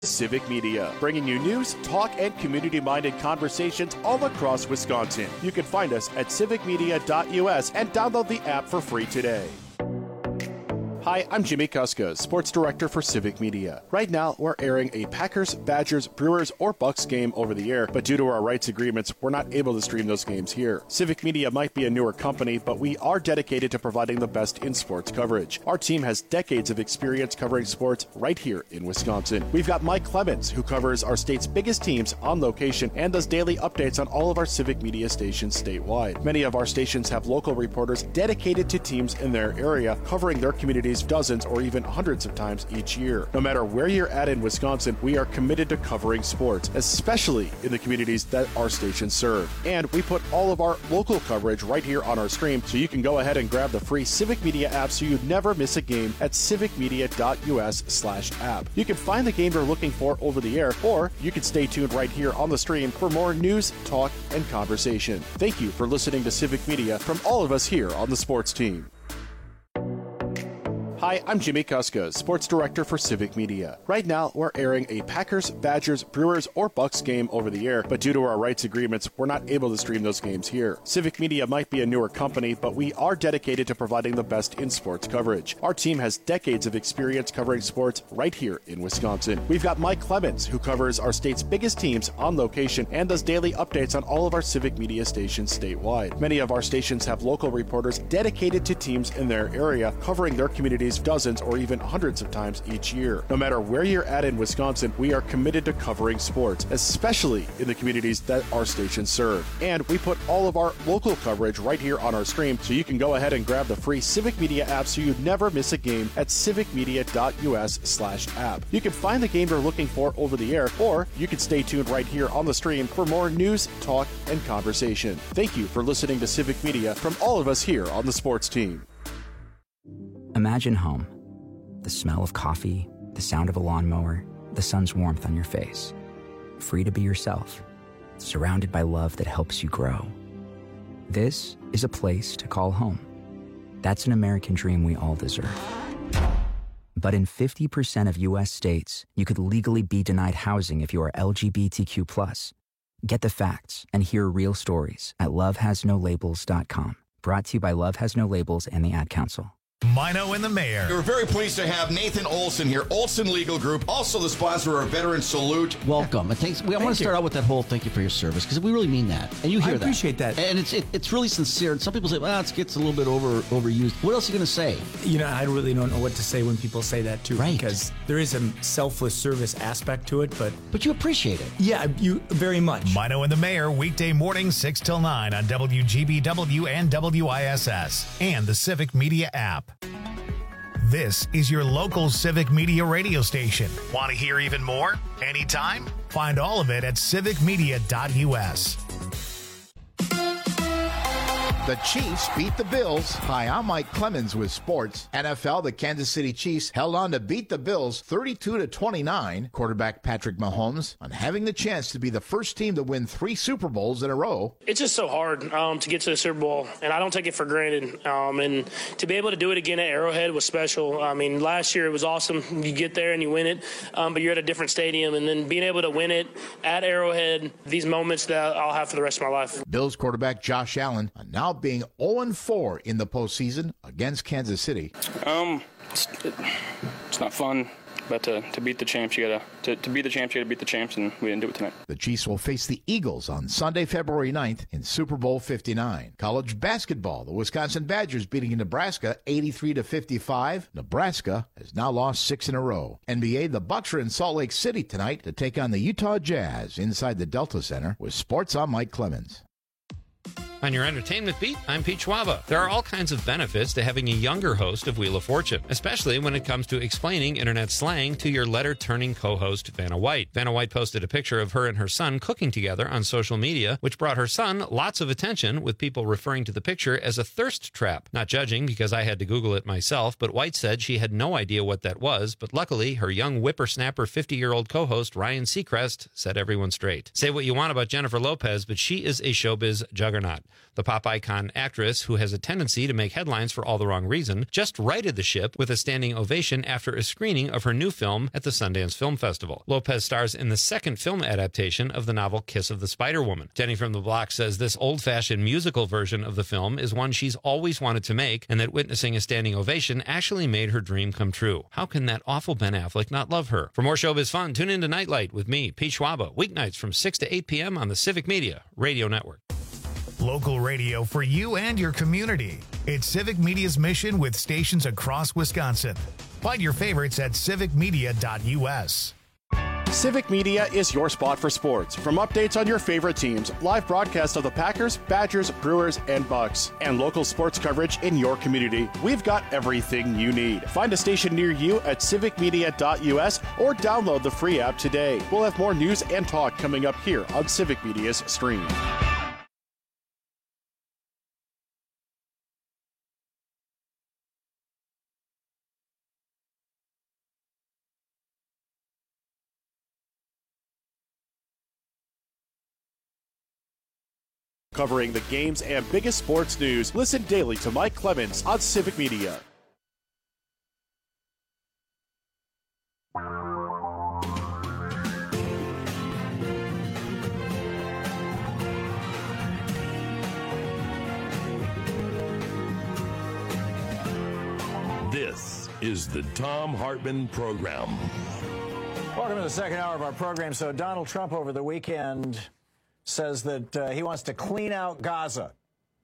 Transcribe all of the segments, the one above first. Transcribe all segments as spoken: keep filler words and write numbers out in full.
Civic Media, bringing you news, talk, and community-minded conversations all across Wisconsin. You can find us at civic media dot U S and download the app for free today. Hi, I'm Jimmy Kuska, Sports Director for Civic Media. Right now, we're airing a Packers, Badgers, Brewers, or Bucks game over the air, but due to our rights agreements, we're not able to stream those games here. Civic Media might be a newer company, but we are dedicated to providing the best in sports coverage. Our team has decades of experience covering sports right here in Wisconsin. We've got Mike Clemens, who covers our state's biggest teams on location and does daily updates on all of our Civic Media stations statewide. Many of our stations have local reporters dedicated to teams in their area, covering their communities dozens or even hundreds of times each year. No matter where you're at in Wisconsin, we are committed to covering sports, especially in the communities that our stations serve. And we put all of our local coverage right here on our stream, so you can go ahead and grab the free Civic Media app so you never miss a game at civic media dot U S slash app. You can find the game you're looking for over the air, or you can stay tuned right here on the stream for more news, talk, and conversation. Thank you for listening to Civic Media from all of us here on the sports team. Hi, I'm Jimmy Kuska, Sports Director for Civic Media. Right now, we're airing a Packers, Badgers, Brewers, or Bucks game over the air, but due to our rights agreements, we're not able to stream those games here. Civic Media might be a newer company, but we are dedicated to providing the best in sports coverage. Our team has decades of experience covering sports right here in Wisconsin. We've got Mike Clemens, who covers our state's biggest teams on location and does daily updates on all of our Civic Media stations statewide. Many of our stations have local reporters dedicated to teams in their area, covering their communities dozens or even hundreds of times each year. No matter where you're at in Wisconsin, we are committed to covering sports, especially in the communities that our stations serve. And we put all of our local coverage right here on our stream, so you can go ahead and grab the free Civic Media app so you never miss a game at civic media dot U S slash app. You can find the game you're looking for over the air, or you can stay tuned right here on the stream for more news, talk, and conversation. Thank you for listening to Civic Media from all of us here on the sports team. Imagine home. The smell of coffee, the sound of a lawnmower, the sun's warmth on your face. Free to be yourself, surrounded by love that helps you grow. This is a place to call home. That's an American dream we all deserve. But in fifty percent of U S states, you could legally be denied housing if you are L G B T Q plus. Get the facts and hear real stories at love has no labels dot com. Brought to you by Love Has No Labels and the Ad Council. Mino and the Mayor. We're very pleased to have Nathan Olson here, Olson Legal Group, also the sponsor of Veteran Salute. Welcome. It takes, we, I Thank want to start you. out with that whole thank you for your service, because we really mean that. And you hear I that. appreciate that. And it's it, it's really sincere. And some people say, well, it gets a little bit over overused. What else are you going to say? You know, I really don't know what to say when people say that, too. Right. Because there is a selfless service aspect to it, but... But you appreciate it. Yeah, you very much. Mino and the Mayor, weekday mornings six till nine on W G B W and W I S S and the Civic Media app. This is your local Civic Media radio station. Want to hear even more? Anytime? Find all of it at civic media dot U S. The Chiefs beat the Bills. Hi, I'm Mike Clemens with sports. N F L, the Kansas City Chiefs held on to beat the Bills thirty-two to twenty-nine. Quarterback Patrick Mahomes on having the chance to be the first team to win three Super Bowls in a row. It's just so hard um, to get to the Super Bowl, and I don't take it for granted. Um, and to be able to do it again at Arrowhead was special. I mean, last year it was awesome. You get there and you win it, um, but you're at a different stadium. And then being able to win it at Arrowhead, these moments that I'll have for the rest of my life. Bills quarterback Josh Allen are now being oh and four in the postseason against Kansas City. Um, it's, it's not fun, but to, to beat the champs, you gotta to, to beat the champs, you gotta beat the champs, and we didn't do it tonight. The Chiefs will face the Eagles on Sunday, February ninth in Super Bowl fifty-nine. College basketball, the Wisconsin Badgers beating Nebraska eighty-three to fifty-five. Nebraska has now lost six in a row. N B A, the Bucks are in Salt Lake City tonight to take on the Utah Jazz inside the Delta Center. With sports, I'm Mike Clemens. On your entertainment beat, I'm Pete Schwaba. There are all kinds of benefits to having a younger host of Wheel of Fortune, especially when it comes to explaining internet slang to your letter-turning co-host, Vanna White. Vanna White posted a picture of her and her son cooking together on social media, which brought her son lots of attention, with people referring to the picture as a thirst trap. Not judging, because I had to Google it myself, but White said she had no idea what that was, but luckily, her young whippersnapper fifty-year-old co-host, Ryan Seacrest, set everyone straight. Say what you want about Jennifer Lopez, but she is a showbiz juggernaut. The pop icon actress, who has a tendency to make headlines for all the wrong reason, just righted the ship with a standing ovation after a screening of her new film at the Sundance Film Festival. Lopez stars in the second film adaptation of the novel Kiss of the Spider-Woman. Jenny from the Block says this old-fashioned musical version of the film is one she's always wanted to make, and that witnessing a standing ovation actually made her dream come true. How can that awful Ben Affleck not love her? For more showbiz fun, tune in to Nightlight with me, Pete Schwaba, weeknights from six to eight p.m. on the Civic Media Radio Network. Local radio for you and your community. It's Civic Media's mission with stations across Wisconsin. Find your favorites at civic media dot u s. Civic Media is your spot for sports. From updates on your favorite teams, live broadcasts of the Packers, Badgers, Brewers, and Bucks, and local sports coverage in your community, we've got everything you need. Find a station near you at civic media dot u s or download the free app today. We'll have more news and talk coming up here on Civic Media's stream. Covering the games and biggest sports news, listen daily to Mike Clemens on Civic Media. This is the Thom Hartmann Program. Welcome to the second hour of our program. So Donald Trump over the weekend says that uh, he wants to clean out Gaza.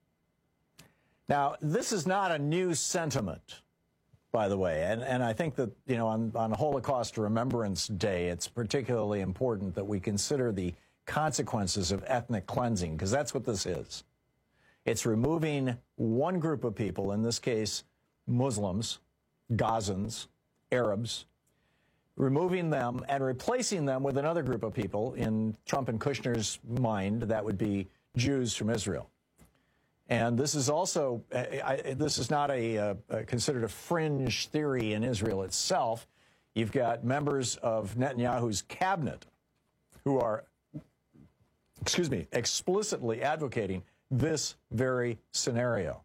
Now, this is not a new sentiment, by the way, and, and I think that, you know, on, on Holocaust Remembrance Day, it's particularly important that we consider the consequences of ethnic cleansing, because that's what this is. It's removing one group of people, in this case, Muslims, Gazans, Arabs, removing them and replacing them with another group of people. In Trump and Kushner's mind, that would be Jews from Israel. And this is also, I, I, this is not a, uh, considered a fringe theory in Israel itself. You've got members of Netanyahu's cabinet who are, excuse me, explicitly advocating this very scenario.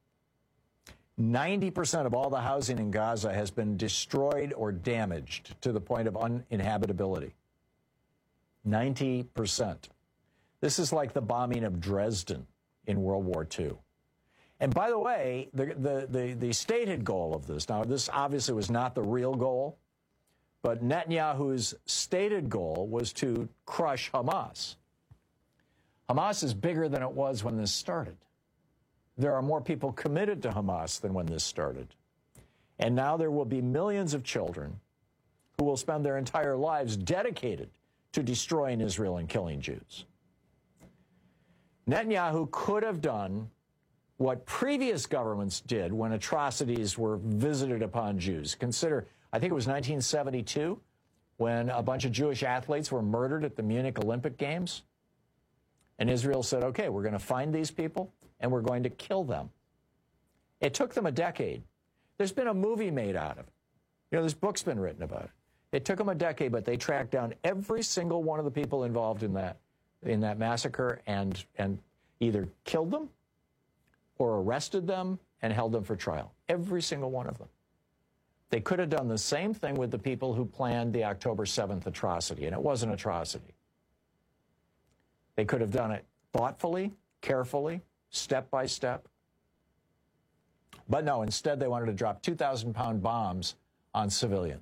ninety percent of all the housing in Gaza has been destroyed or damaged to the point of uninhabitability. ninety percent. This is like the bombing of Dresden in World War Two. And by the way, the, the, the, the stated goal of this, now this obviously was not the real goal, but Netanyahu's stated goal was to crush Hamas. Hamas is bigger than it was when this started. There are more people committed to Hamas than when this started. And now there will be millions of children who will spend their entire lives dedicated to destroying Israel and killing Jews. Netanyahu could have done what previous governments did when atrocities were visited upon Jews. Consider, I think it was nineteen seventy-two, when a bunch of Jewish athletes were murdered at the Munich Olympic Games. And Israel said, okay, we're going to find these people and we're going to kill them. It took them a decade. There's been a movie made out of it. You know, this book's been written about it. It took them a decade, but they tracked down every single one of the people involved in that, in that massacre and, and either killed them or arrested them and held them for trial. Every single one of them. They could have done the same thing with the people who planned the October seventh atrocity, and it was an atrocity. They could have done it thoughtfully, carefully, step by step. But no, instead they wanted to drop two thousand pound bombs on civilians.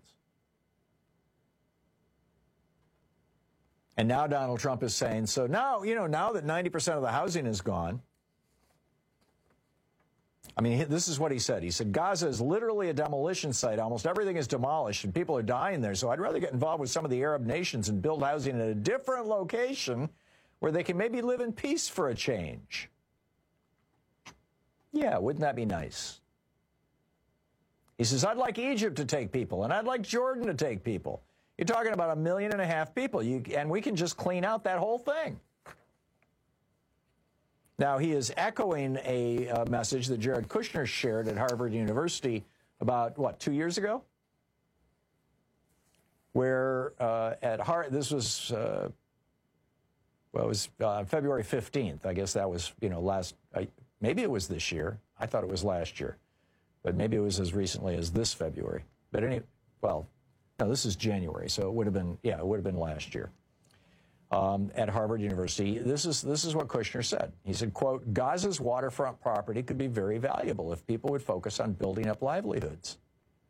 And now Donald Trump is saying, so now, you know, now that ninety percent of the housing is gone, I mean, this is what he said. He said, Gaza is literally a demolition site. Almost everything is demolished and people are dying there. So I'd rather get involved with some of the Arab nations and build housing at a different location where they can maybe live in peace for a change. Yeah, wouldn't that be nice? He says, I'd like Egypt to take people, and I'd like Jordan to take people. You're talking about a million and a half people, you, and we can just clean out that whole thing. Now, he is echoing a uh, message that Jared Kushner shared at Harvard University about, what, two years ago? Where uh, at Harvard, this was... Uh, Well, it was uh, February fifteenth. I guess that was, you know, last, uh, maybe it was this year. I thought it was last year. But maybe it was as recently as this February. But any, well, no, this is January, so it would have been, yeah, it would have been last year. Um, at Harvard University, this is this is what Kushner said. He said, quote, Gaza's waterfront property could be very valuable if people would focus on building up livelihoods.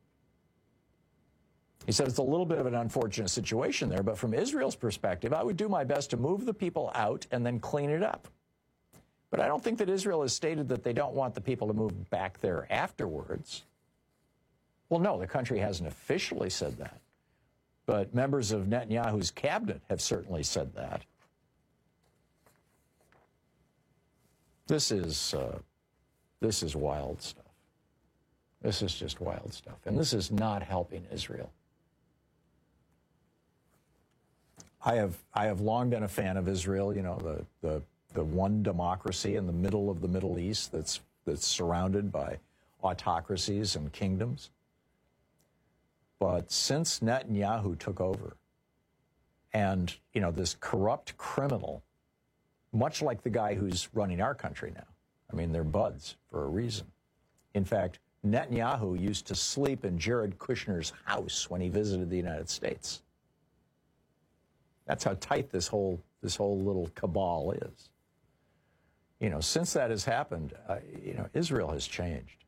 He said it's a little bit of an unfortunate situation there, but from Israel's perspective, I would do my best to move the people out and then clean it up. But I don't think that Israel has stated that they don't want the people to move back there afterwards. Well, no, the country hasn't officially said that. But members of Netanyahu's cabinet have certainly said that. This is, uh, this is wild stuff. This is just wild stuff. And this is not helping Israel. I have, I have long been a fan of Israel, you know, the, the, the one democracy in the middle of the Middle East that's, that's surrounded by autocracies and kingdoms. But since Netanyahu took over, and, you know, this corrupt criminal, much like the guy who's running our country now, I mean, they're buds for a reason. In fact, Netanyahu used to sleep in Jared Kushner's house when he visited the United States. That's how tight this whole, this whole little cabal is. You know, since that has happened, uh, you know, Israel has changed.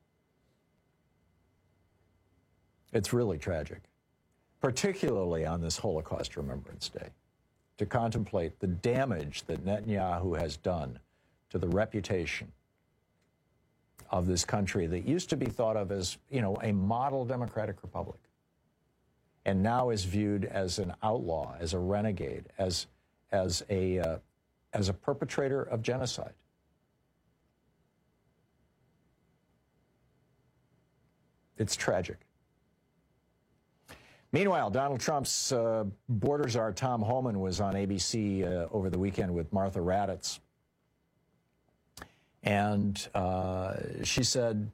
It's really tragic, particularly on this Holocaust Remembrance Day, to contemplate the damage that Netanyahu has done to the reputation of this country that used to be thought of as, you know, a model democratic republic, and now is viewed as an outlaw, as a renegade, as, as, a, uh, as a perpetrator of genocide. It's tragic. Meanwhile, Donald Trump's uh, border czar, Tom Homan, was on A B C uh, over the weekend with Martha Raddatz. And uh, she said,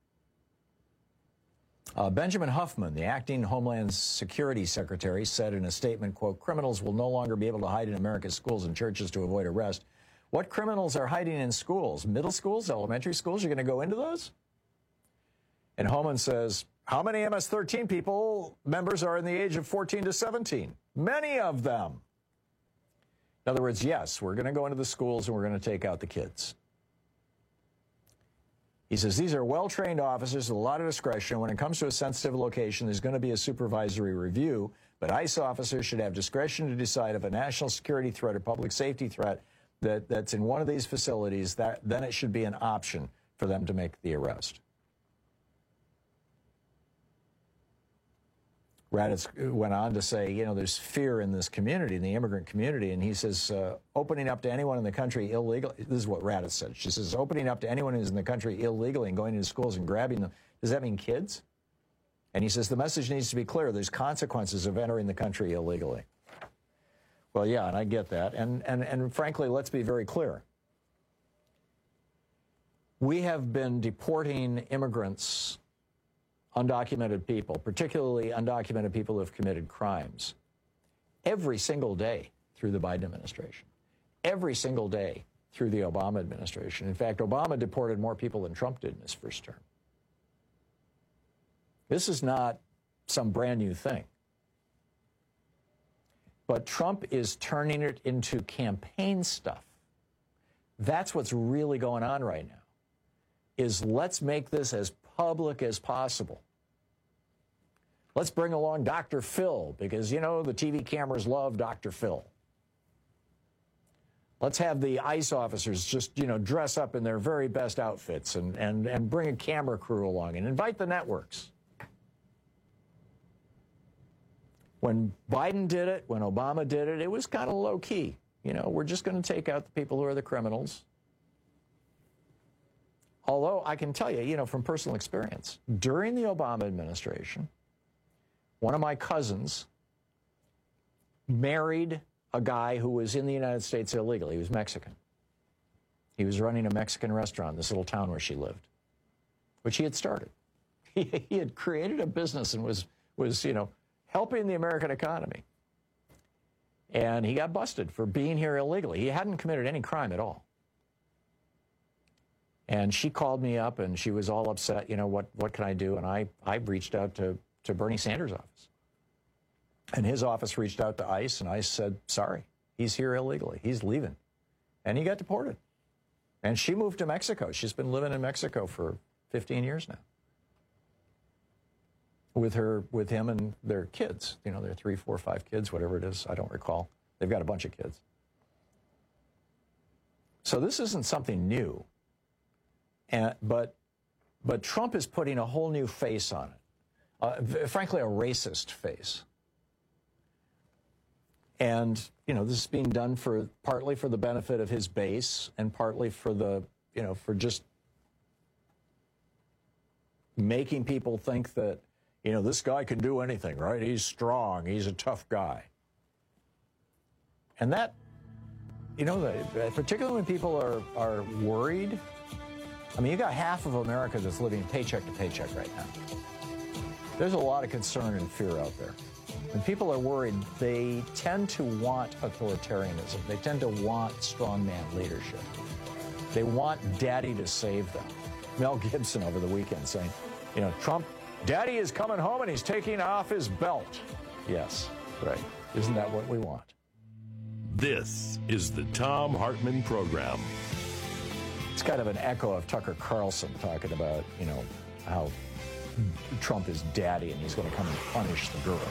uh, Benjamin Huffman, the acting Homeland Security Secretary, said in a statement, quote, criminals will no longer be able to hide in America's schools and churches to avoid arrest. What criminals are hiding in schools? Middle schools, elementary schools? You're going to go into those? And Homan says, how many M S thirteen people members are in the age of fourteen to seventeen? Many of them. In other words, yes, we're going to go into the schools and we're going to take out the kids. He says these are well-trained officers with a lot of discretion. When it comes to a sensitive location, there's going to be a supervisory review, but ICE officers should have discretion to decide if a national security threat or public safety threat that, that's in one of these facilities, that, then it should be an option for them to make the arrest. Raddatz went on to say, you know, there's fear in this community, in the immigrant community, and he says, uh, opening up to anyone in the country illegally, this is what Raddatz said. She says, opening up to anyone who's in the country illegally and going into schools and grabbing them, does that mean kids? And he says, the message needs to be clear. There's consequences of entering the country illegally. Well, yeah, and I get that. And, and, and frankly, let's be very clear. We have been deporting immigrants, undocumented people, particularly undocumented people who have committed crimes, every single day through the Biden administration, every single day through the Obama administration. In fact, Obama deported more people than Trump did in his first term. This is not some brand new thing. But Trump is turning it into campaign stuff. That's what's really going on right now, is let's make this as public as possible. Let's bring along Doctor Phil, because, you know, the T V cameras love Doctor Phil. Let's have the ICE officers just, you know, dress up in their very best outfits and, and, and bring a camera crew along and invite the networks. When Biden did it, when Obama did it, it was kind of low-key. You know, we're just going to take out the people who are the criminals. Although I can tell you, you know, from personal experience, during the Obama administration, one of my cousins married a guy who was in the United States illegally. He was Mexican. He was running a Mexican restaurant in this little town where she lived, which he had started. He, he had created a business and was, was, you know, helping the American economy. And he got busted for being here illegally. He hadn't committed any crime at all. And she called me up, and she was all upset. You know, what, what can I do? And I, I reached out to, to Bernie Sanders' office. And his office reached out to ICE, and ICE said, sorry, he's here illegally. He's leaving. And he got deported. And she moved to Mexico. She's been living in Mexico for fifteen years now. With her, with him and their kids. You know, their three, four, five kids, whatever it is. I don't recall. They've got a bunch of kids. So this isn't something new. And, but, but Trump is putting a whole new face on it. Uh, frankly, a racist face. And, you know, this is being done for partly for the benefit of his base and partly for the, you know, for just making people think that, you know, this guy can do anything, right? He's strong. He's a tough guy. And that, you know, particularly when people are, are worried. I mean, you got half of America that's living paycheck to paycheck right now. There's a lot of concern and fear out there. When people are worried, they tend to want authoritarianism. They tend to want strongman leadership. They want daddy to save them. Mel Gibson over the weekend saying, you know, Trump, daddy is coming home and he's taking off his belt. Yes, right. Isn't that what we want? This is the Thom Hartmann Program. It's kind of an echo of Tucker Carlson talking about, you know, how Trump is daddy and he's going to come and punish the girl.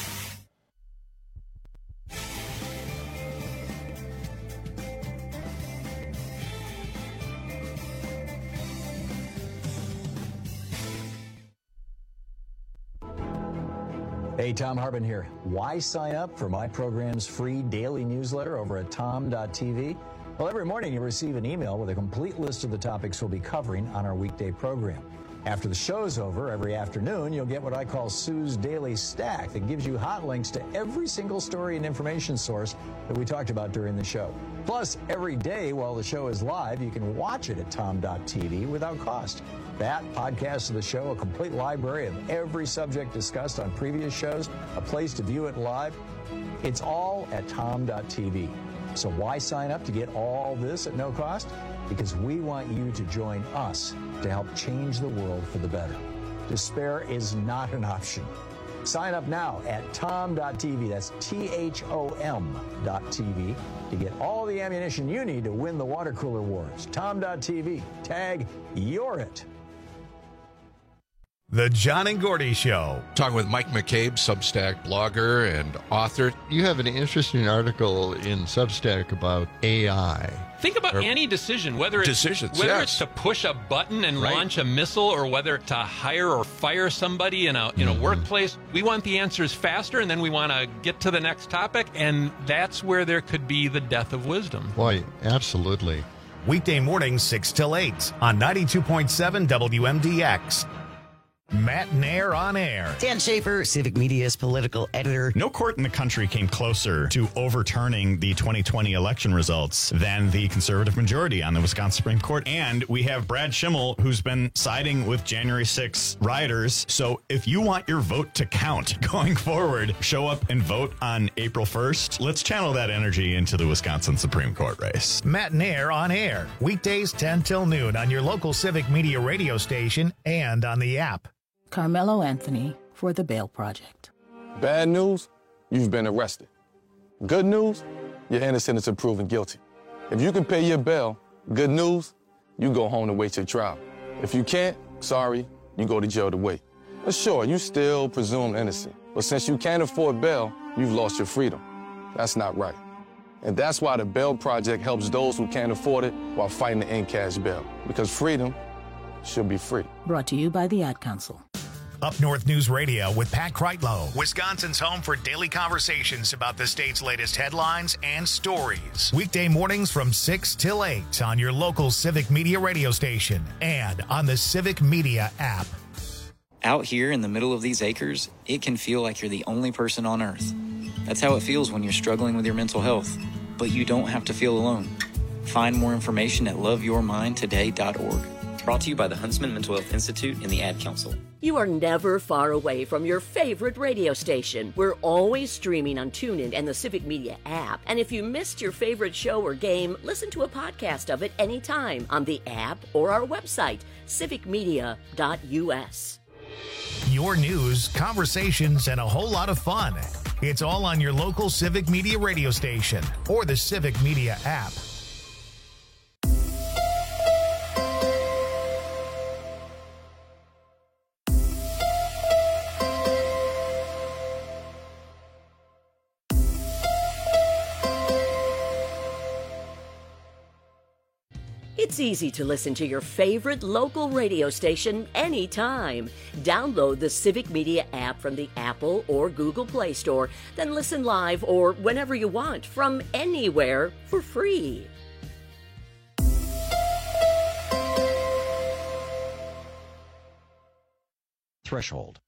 Hey, Thom Hartmann here. Why sign up for my program's free daily newsletter over at tom dot t v? Well, every morning you'll receive an email with a complete list of the topics we'll be covering on our weekday program. After the show's over, every afternoon, you'll get what I call Sue's Daily Stack that gives you hot links to every single story and information source that we talked about during the show. Plus, every day while the show is live, you can watch it at tom dot t v without cost. That, podcasts of the show, a complete library of every subject discussed on previous shows, a place to view it live. It's all at tom dot t v. So why sign up to get all this at no cost? Because we want you to join us to help change the world for the better. Despair is not an option. Sign up now at tom dot t v. That's T H O M dot T V to get all the ammunition you need to win the water cooler wars. tom dot t v. Tag You're It. The John and Gordy Show. Talking with Mike McCabe, Substack blogger and author. You have an interesting article in Substack about A I. Think about or any decision, whether it's decisions, whether yes. it's to push a button and right. launch a missile, or whether to hire or fire somebody in a in a mm-hmm. workplace. We want the answers faster, and then we want to get to the next topic, and that's where there could be the death of wisdom. Boy, absolutely. Weekday mornings, six till eight on ninety-two point seven W M D X. Matt Nair on air. Dan Schaefer, Civic Media's political editor. No court in the country came closer to overturning the twenty twenty election results than the conservative majority on the Wisconsin Supreme Court. And we have Brad Schimmel, who's been siding with January sixth rioters. So if you want your vote to count going forward, show up and vote on April first. Let's channel that energy into the Wisconsin Supreme Court race. Matt Nair on air. Weekdays ten till noon on your local Civic Media radio station and on the app. Carmelo Anthony for the Bail Project. Bad news, you've been arrested. Good news, you're innocent until proven guilty. If you can pay your bail, good news, you go home to wait your trial. If you can't, sorry, you go to jail to wait. But sure, you still presumed innocent. But since you can't afford bail, you've lost your freedom. That's not right. And that's why the Bail Project helps those who can't afford it while fighting to end cash bail. Because freedom should be free. Brought to you by the Ad Council. Up North News Radio with Pat Kreitlow, Wisconsin's home for daily conversations about the state's latest headlines and stories. Weekday mornings from six till eight on your local Civic Media radio station and on the Civic Media app. Out here in the middle of these acres, it can feel like you're the only person on Earth. That's how it feels when you're struggling with your mental health. But you don't have to feel alone. Find more information at love your mind today dot org. Brought to you by the Huntsman Mental Health Institute and the Ad Council. You are never far away from your favorite radio station. We're always streaming on TuneIn and the Civic Media app. And if you missed your favorite show or game, listen to a podcast of it anytime on the app or our website, civic media dot u s. Your news, conversations, and a whole lot of fun. It's all on your local Civic Media radio station or the Civic Media app. It's easy to listen to your favorite local radio station anytime. Download the Civic Media app from the Apple or Google Play Store, then listen live or whenever you want from anywhere for free. Threshold.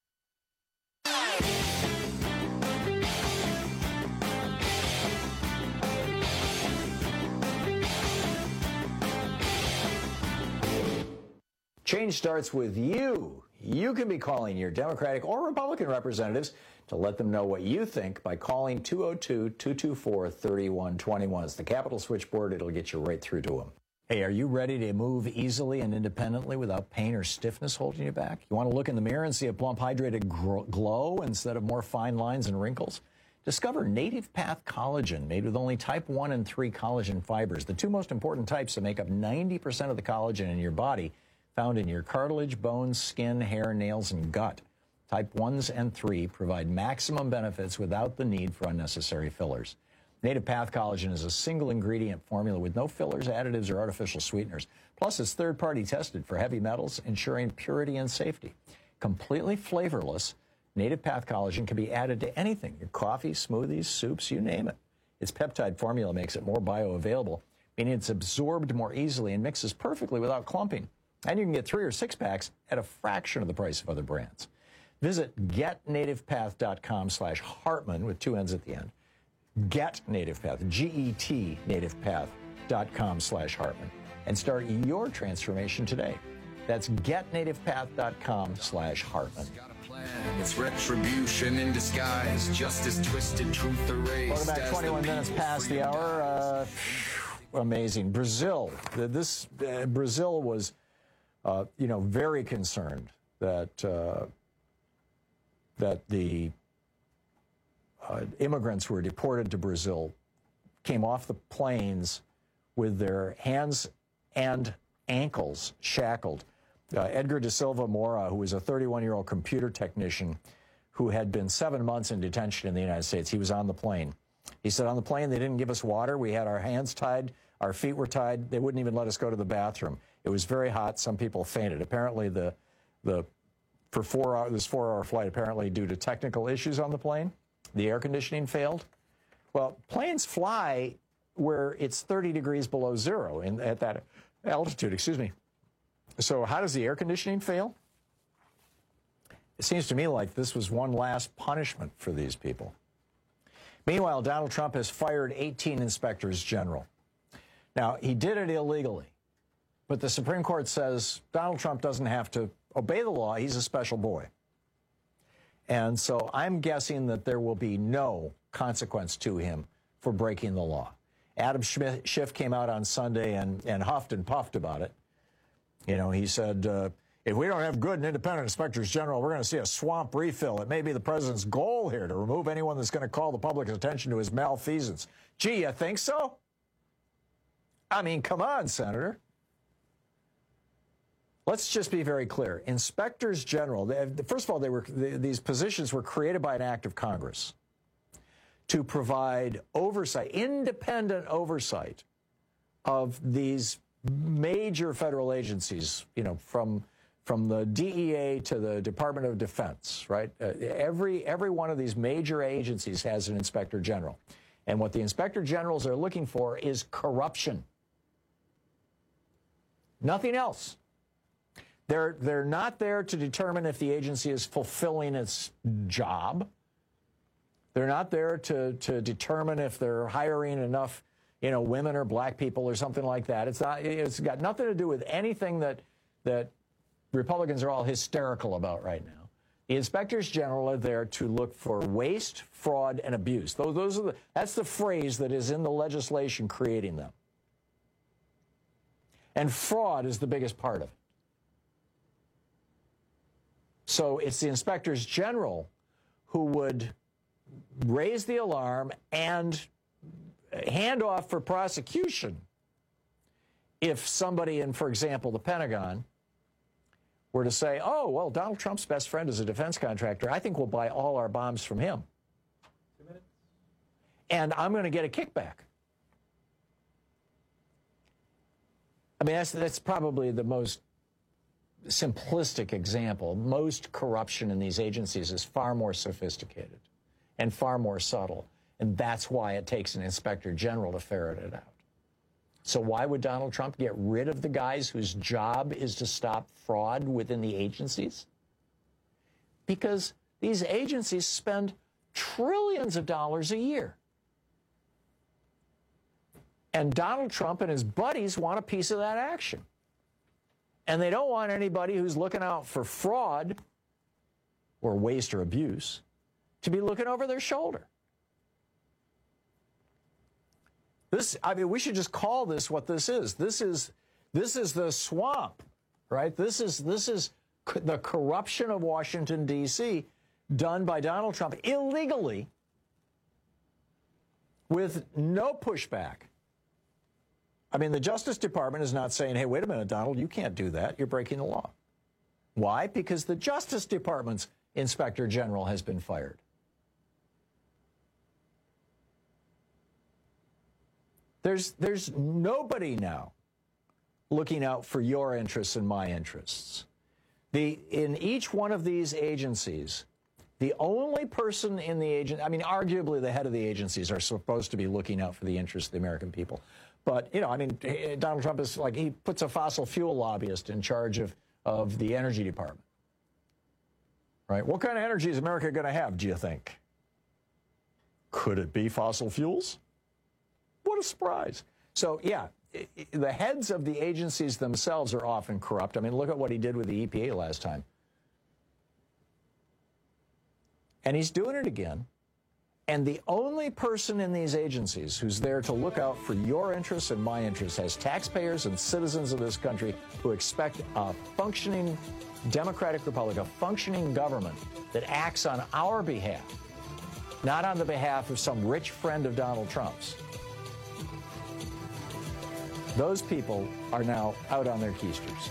Change starts with you. You can be calling your Democratic or Republican representatives to let them know what you think by calling two oh two, two two four, three one two one. It's the Capitol switchboard. It'll get you right through to them. Hey, are you ready to move easily and independently without pain or stiffness holding you back? You want to look in the mirror and see a plump, hydrated glow instead of more fine lines and wrinkles? Discover Native Path Collagen, made with only type one and three collagen fibers, the two most important types that make up ninety percent of the collagen in your body, found in your cartilage, bones, skin, hair, nails, and gut. Type ones and three provide maximum benefits without the need for unnecessary fillers. Native Path Collagen is a single ingredient formula with no fillers, additives, or artificial sweeteners. Plus, it's third-party tested for heavy metals, ensuring purity and safety. Completely flavorless, Native Path Collagen can be added to anything, your coffee, smoothies, soups, you name it. Its peptide formula makes it more bioavailable, meaning it's absorbed more easily and mixes perfectly without clumping. And you can get three or six packs at a fraction of the price of other brands. Visit getnativepath.com slash Hartman with two N's at the end. Get Native Path, G E T nativepath.com slash Hartman. And start your transformation today. That's getnativepath.com slash Hartman. It's retribution in disguise, justice twisted, truth erased. Welcome back, twenty-one minutes past the hour. Uh, amazing. Brazil. This uh, Brazil was... Uh, you know, very concerned that uh, that the uh, immigrants who were deported to Brazil came off the planes with their hands and ankles shackled. Uh, Edgar da Silva Moura, who was a thirty-one-year-old computer technician who had been seven months in detention in the United States, he was on the plane. He said, on the plane, they didn't give us water. We had our hands tied. Our feet were tied. They wouldn't even let us go to the bathroom. It was very hot. Some people fainted. Apparently, the the for four hours, this four-hour flight, apparently due to technical issues on the plane, the air conditioning failed. Well, planes fly where it's thirty degrees below zero in, at that altitude. Excuse me. So how does the air conditioning fail? It seems to me like this was one last punishment for these people. Meanwhile, Donald Trump has fired eighteen inspectors general. Now, he did it illegally. But the Supreme Court says Donald Trump doesn't have to obey the law. He's a special boy. And so I'm guessing that there will be no consequence to him for breaking the law. Adam Schiff came out on Sunday and, and huffed and puffed about it. You know, he said, uh, if we don't have good and independent inspectors general, we're going to see a swamp refill. It may be the president's goal here to remove anyone that's going to call the public's attention to his malfeasance. Gee, you think so? I mean, come on, Senator. Let's just be very clear. Inspectors general, they, first of all, they were, they, these positions were created by an act of Congress to provide oversight, independent oversight of these major federal agencies, you know, from, from the D E A to the Department of Defense, right? Uh, every, every one of these major agencies has an inspector general. And what the inspector generals are looking for is corruption. Nothing else. They're, they're not there to determine if the agency is fulfilling its job. They're not there to, to determine if they're hiring enough, you know, women or black people or something like that. It's not. It's got nothing to do with anything that that Republicans are all hysterical about right now. The inspectors general are there to look for waste, fraud, and abuse. Those, those are the, that's the phrase that is in the legislation creating them. And fraud is the biggest part of it. So it's the inspectors general who would raise the alarm and hand off for prosecution if somebody in, for example, the Pentagon were to say, oh, well, Donald Trump's best friend is a defense contractor. I think we'll buy all our bombs from him. Two minutes. And I'm going to get a kickback. I mean, that's, that's probably the most simplistic example. Most corruption in these agencies is far more sophisticated and far more subtle. And that's why it takes an inspector general to ferret it out. So why would Donald Trump get rid of the guys whose job is to stop fraud within the agencies? Because these agencies spend trillions of dollars a year. And Donald Trump and his buddies want a piece of that action. And they don't want anybody who's looking out for fraud or waste or abuse to be looking over their shoulder. This, I mean, we should just call this what this is. This is, this is the swamp, right? This is, this is the corruption of Washington, D C done by Donald Trump illegally with no pushback. I mean, the Justice Department is not saying, hey, wait a minute, Donald, you can't do that. You're breaking the law. Why? Because the Justice Department's Inspector General has been fired. There's, there's nobody now looking out for your interests and my interests. The, in each one of these agencies, the only person in the agent, I mean, arguably the head of the agencies are supposed to be looking out for the interests of the American people. But, you know, I mean, Donald Trump is like, he puts a fossil fuel lobbyist in charge of, of the Energy Department. Right? What kind of energy is America going to have, do you think? Could it be fossil fuels? What a surprise. So, yeah, the heads of the agencies themselves are often corrupt. I mean, look at what he did with the E P A last time. And he's doing it again. And the only person in these agencies who's there to look out for your interests and my interests as taxpayers and citizens of this country who expect a functioning democratic republic, a functioning government that acts on our behalf, not on the behalf of some rich friend of Donald Trump's. Those people are now out on their keisters.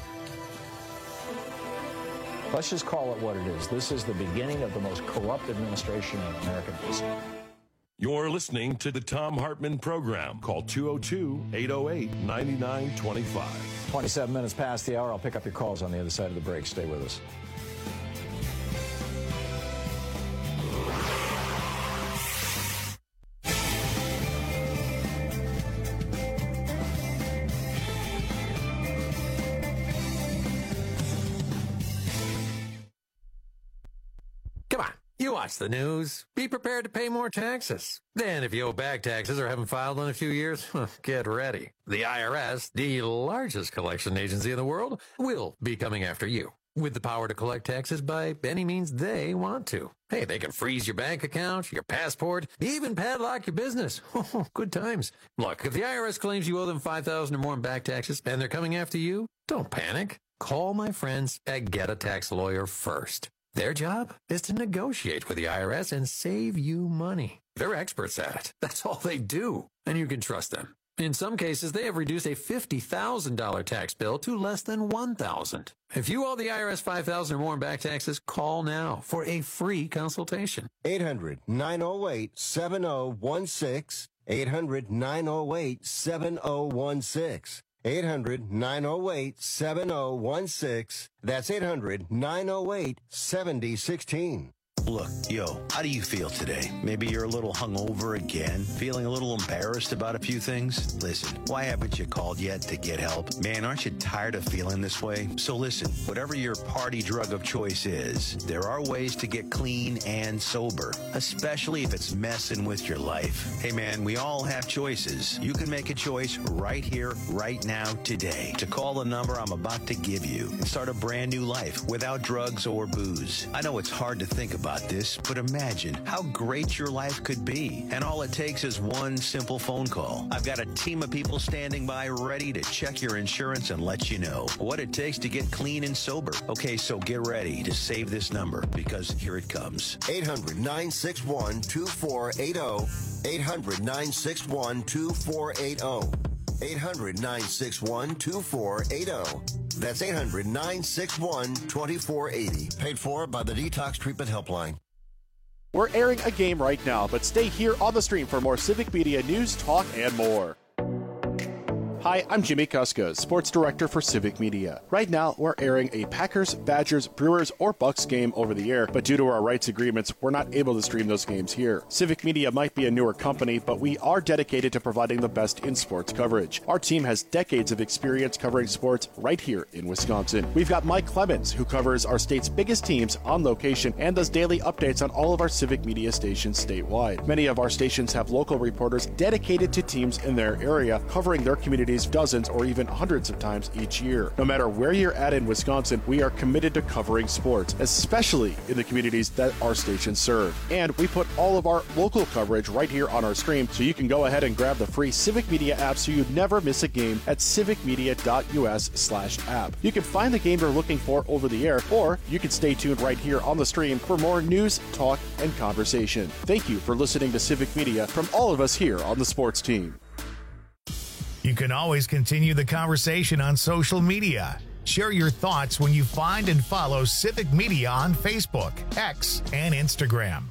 Let's just call it what it is. This is the beginning of the most corrupt administration in American history. You're listening to the Thom Hartmann Program. Call two oh two, eight oh eight, nine nine two five. twenty-seven minutes past the hour. I'll pick up your calls on the other side of the break. Stay with us. You watch the news. Be prepared to pay more taxes. Then if you owe back taxes or haven't filed in a few years, get ready. The I R S, the largest collection agency in the world, will be coming after you with the power to collect taxes by any means they want to. Hey, they can freeze your bank account, your passport, even padlock your business. Good times. Look, if the I R S claims you owe them five thousand dollars or more in back taxes and they're coming after you, don't panic. Call my friends at Get a Tax Lawyer first. Their job is to negotiate with the I R S and save you money. They're experts at it. That's all they do, and you can trust them. In some cases, they have reduced a fifty thousand dollars tax bill to less than one thousand dollars. If you owe the I R S five thousand dollars or more in back taxes, call now for a free consultation. eight hundred, nine oh eight, seven oh one six. eight hundred, nine oh eight, seven oh one six. eight hundred, nine oh eight, seven oh one six. That's eight hundred, nine oh eight, seven oh one six. Look, yo, how do you feel today? Maybe you're a little hungover again, feeling a little embarrassed about a few things? Listen, why haven't you called yet to get help? Man, aren't you tired of feeling this way? So listen, whatever your party drug of choice is, there are ways to get clean and sober, especially if it's messing with your life. Hey man, we all have choices. You can make a choice right here, right now, today, to call the number I'm about to give you and start a brand new life without drugs or booze. I know it's hard to think about this, but imagine how great your life could be. And all it takes is one simple phone call. I've got a team of people standing by ready to check your insurance and let you know what it takes to get clean and sober. Okay, so get ready to save this number because here it comes. eight hundred, nine six one, two four eight zero. eight hundred, nine six one, two four eight zero. eight hundred, nine six one, two four eight zero. That's eight hundred, nine six one, two four eight zero. Paid for by the Detox Treatment Helpline. We're airing a game right now, but stay here on the stream for more Civic Media news, talk, and more. Hi, I'm Jimmy Kuska, Sports Director for Civic Media. Right now, we're airing a Packers, Badgers, Brewers, or Bucks game over the air, but due to our rights agreements, we're not able to stream those games here. Civic Media might be a newer company, but we are dedicated to providing the best in sports coverage. Our team has decades of experience covering sports right here in Wisconsin. We've got Mike Clemens, who covers our state's biggest teams on location and does daily updates on all of our Civic Media stations statewide. Many of our stations have local reporters dedicated to teams in their area, covering their communities dozens or even hundreds of times each year. No matter where you're at in Wisconsin, we are committed to covering sports, especially in the communities that our stations serve. And we put all of our local coverage right here on our stream, so you can go ahead and grab the free Civic Media app so you never miss a game at civicmedia.us slash app. You can find the game you're looking for over the air, or you can stay tuned right here on the stream for more news, talk, and conversation. Thank you for listening to Civic Media from all of us here on the sports team. You can always continue the conversation on social media. Share your thoughts when you find and follow Civic Media on Facebook, X, and Instagram.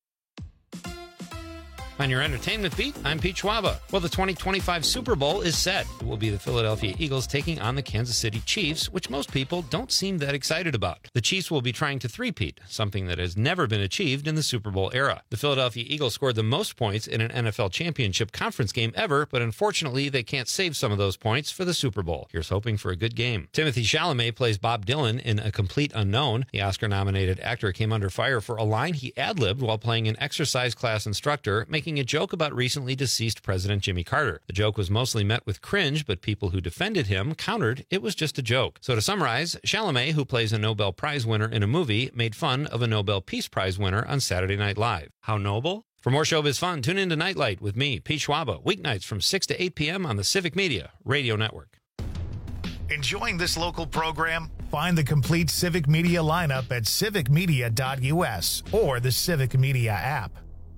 On your entertainment beat, I'm Pete Schwaba. Well, the twenty twenty-five Super Bowl is set. It will be the Philadelphia Eagles taking on the Kansas City Chiefs, which most people don't seem that excited about. The Chiefs will be trying to three-peat, something that has never been achieved in the Super Bowl era. The Philadelphia Eagles scored the most points in an N F L championship conference game ever, but unfortunately, they can't save some of those points for the Super Bowl. Here's hoping for a good game. Timothée Chalamet plays Bob Dylan in A Complete Unknown. The Oscar-nominated actor came under fire for a line he ad-libbed while playing an exercise class instructor, making a joke about recently deceased President Jimmy Carter. The joke was mostly met with cringe, but people who defended him countered it was just a joke. So to summarize, Chalamet, who plays a Nobel Prize winner in a movie, made fun of a Nobel Peace Prize winner on Saturday Night Live. How noble? For more showbiz fun, tune in to Nightlight with me, Pete Schwaba, weeknights from six to eight p.m. on the Civic Media Radio Network. Enjoying this local program? Find the complete Civic Media lineup at civic media dot u s or the Civic Media app.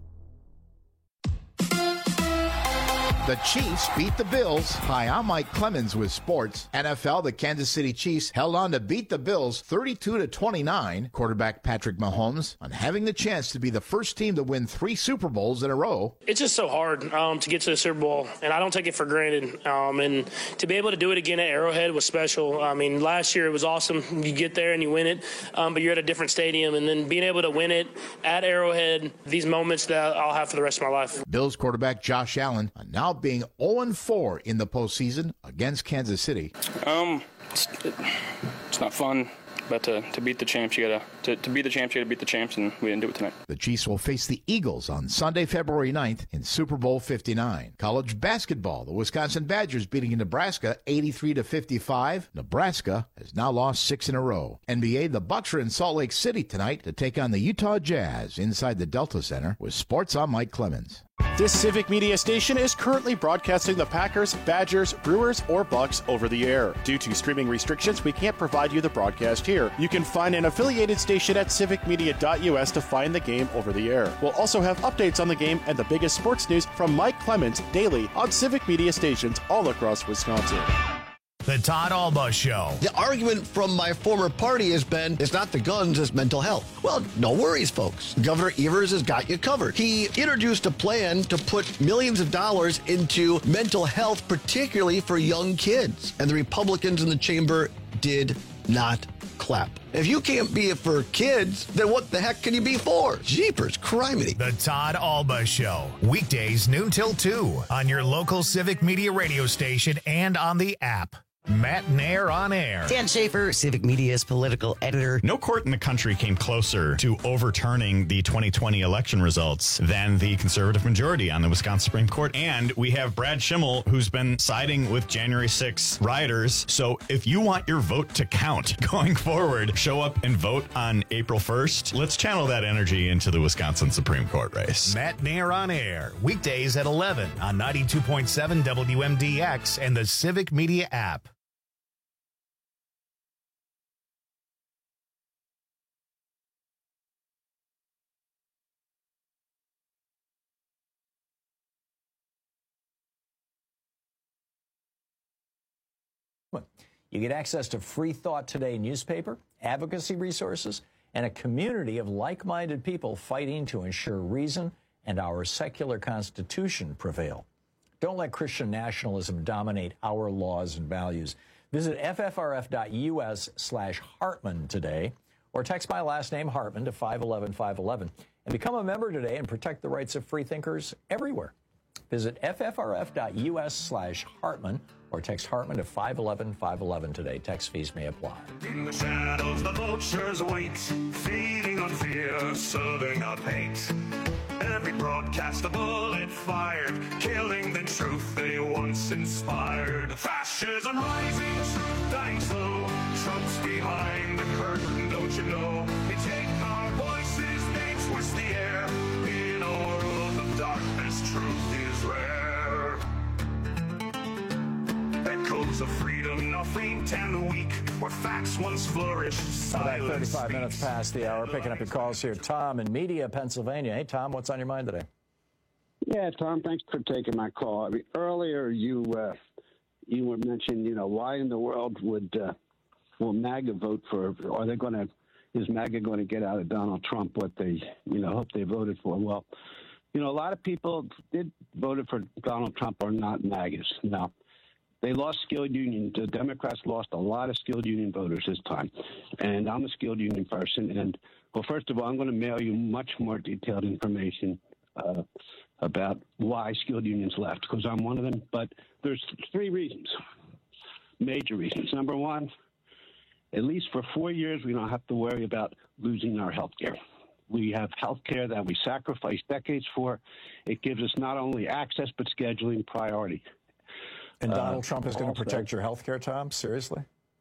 The Chiefs beat the Bills. Hi, I'm Mike Clemens with sports. N F L, the Kansas City Chiefs held on to beat the Bills thirty-two to twenty-nine. Quarterback Patrick Mahomes on having the chance to be the first team to win three Super Bowls in a row. It's just so hard um, to get to the Super Bowl, and I don't take it for granted. Um, and to be able to do it again at Arrowhead was special. I mean, last year it was awesome. You get there and you win it, um, but you're at a different stadium. And then being able to win it at Arrowhead, these moments that I'll have for the rest of my life. Bills quarterback Josh Allen now being oh and four in the postseason against Kansas City. Um, it's, it, it's not fun, but to, to beat the champs, you gotta to, to beat the champs, you gotta beat the champs, and we didn't do it tonight. The Chiefs will face the Eagles on Sunday, February ninth in Super Bowl fifty-nine. College basketball, the Wisconsin Badgers beating Nebraska eighty-three to fifty-five. Nebraska has now lost six in a row. N B A, the Bucks are in Salt Lake City tonight to take on the Utah Jazz inside the Delta Center. With sports, I'm Mike Clemens. This Civic Media station is currently broadcasting the Packers, Badgers, Brewers, or Bucks over the air. Due to streaming restrictions, we can't provide you the broadcast here. You can find an affiliated station at civic media dot u s to find the game over the air. We'll also have updates on the game and the biggest sports news from Mike Clemens daily on Civic Media stations all across Wisconsin. The Todd Alba Show. The argument from my former party has been, it's not the guns, it's mental health. Well, no worries, folks. Governor Evers has got you covered. He introduced a plan to put millions of dollars into mental health, particularly for young kids. And the Republicans in the chamber did not clap. If you can't be it for kids, then what the heck can you be for? Jeepers, criminy. The Todd Alba Show. Weekdays noon till two on your local Civic Media radio station and on the app. Matt Nair on air. Dan Schaefer, Civic Media's political editor. No court in the country came closer to overturning the twenty twenty election results than the conservative majority on the Wisconsin Supreme Court. And we have Brad Schimmel, who's been siding with January sixth rioters. So if you want your vote to count going forward, show up and vote on April first. Let's channel that energy into the Wisconsin Supreme Court race. Matt Nair on air. Weekdays at eleven on ninety-two point seven W M D X and the Civic Media app. You get access to Free Thought Today newspaper, advocacy resources, and a community of like-minded people fighting to ensure reason and our secular constitution prevail. Don't let Christian nationalism dominate our laws and values. Visit ffrf.us slash Hartman today, or text my last name, Hartman, to five one one five one one, and become a member today and protect the rights of freethinkers everywhere. Visit ffrf.us slash Hartman, or text Hartman to five one one five one one today. Text fees may apply. In the shadows, the vultures wait, feeding on fear, serving out hate. Every broadcast a bullet fired, killing the truth they once inspired. Fascism rising, truth dying slow. Trump's behind the curtain, don't you know? They take our voices, they twist the air. In a world of darkness, truth is rare. Echoes of freedom, nothing ten a week, where facts once flourished. About thirty-five minutes past the hour, picking up your calls here. Tom in Media, Pennsylvania. Hey, Tom, what's on your mind today? Yeah, Tom, thanks for taking my call. I mean, earlier you uh, you were mentioning, you know, why in the world would uh, will MAGA vote for? Are they going to? Is MAGA going to get out of Donald Trump what they, you know, hope they voted for? Well, you know, a lot of people did voted for Donald Trump are not MAGAs. No. They lost skilled union. The Democrats lost a lot of skilled union voters this time. And I'm a skilled union person. And, well, first of all, I'm going to mail you much more detailed information uh, about why skilled unions left, because I'm one of them. But there's three reasons, major reasons. Number one, at least for four years, we don't have to worry about losing our health care. We have health care that we sacrificed decades for. It gives us not only access, but scheduling priority. And Donald Uh, Trump is going to protect your health care, Tom? Seriously?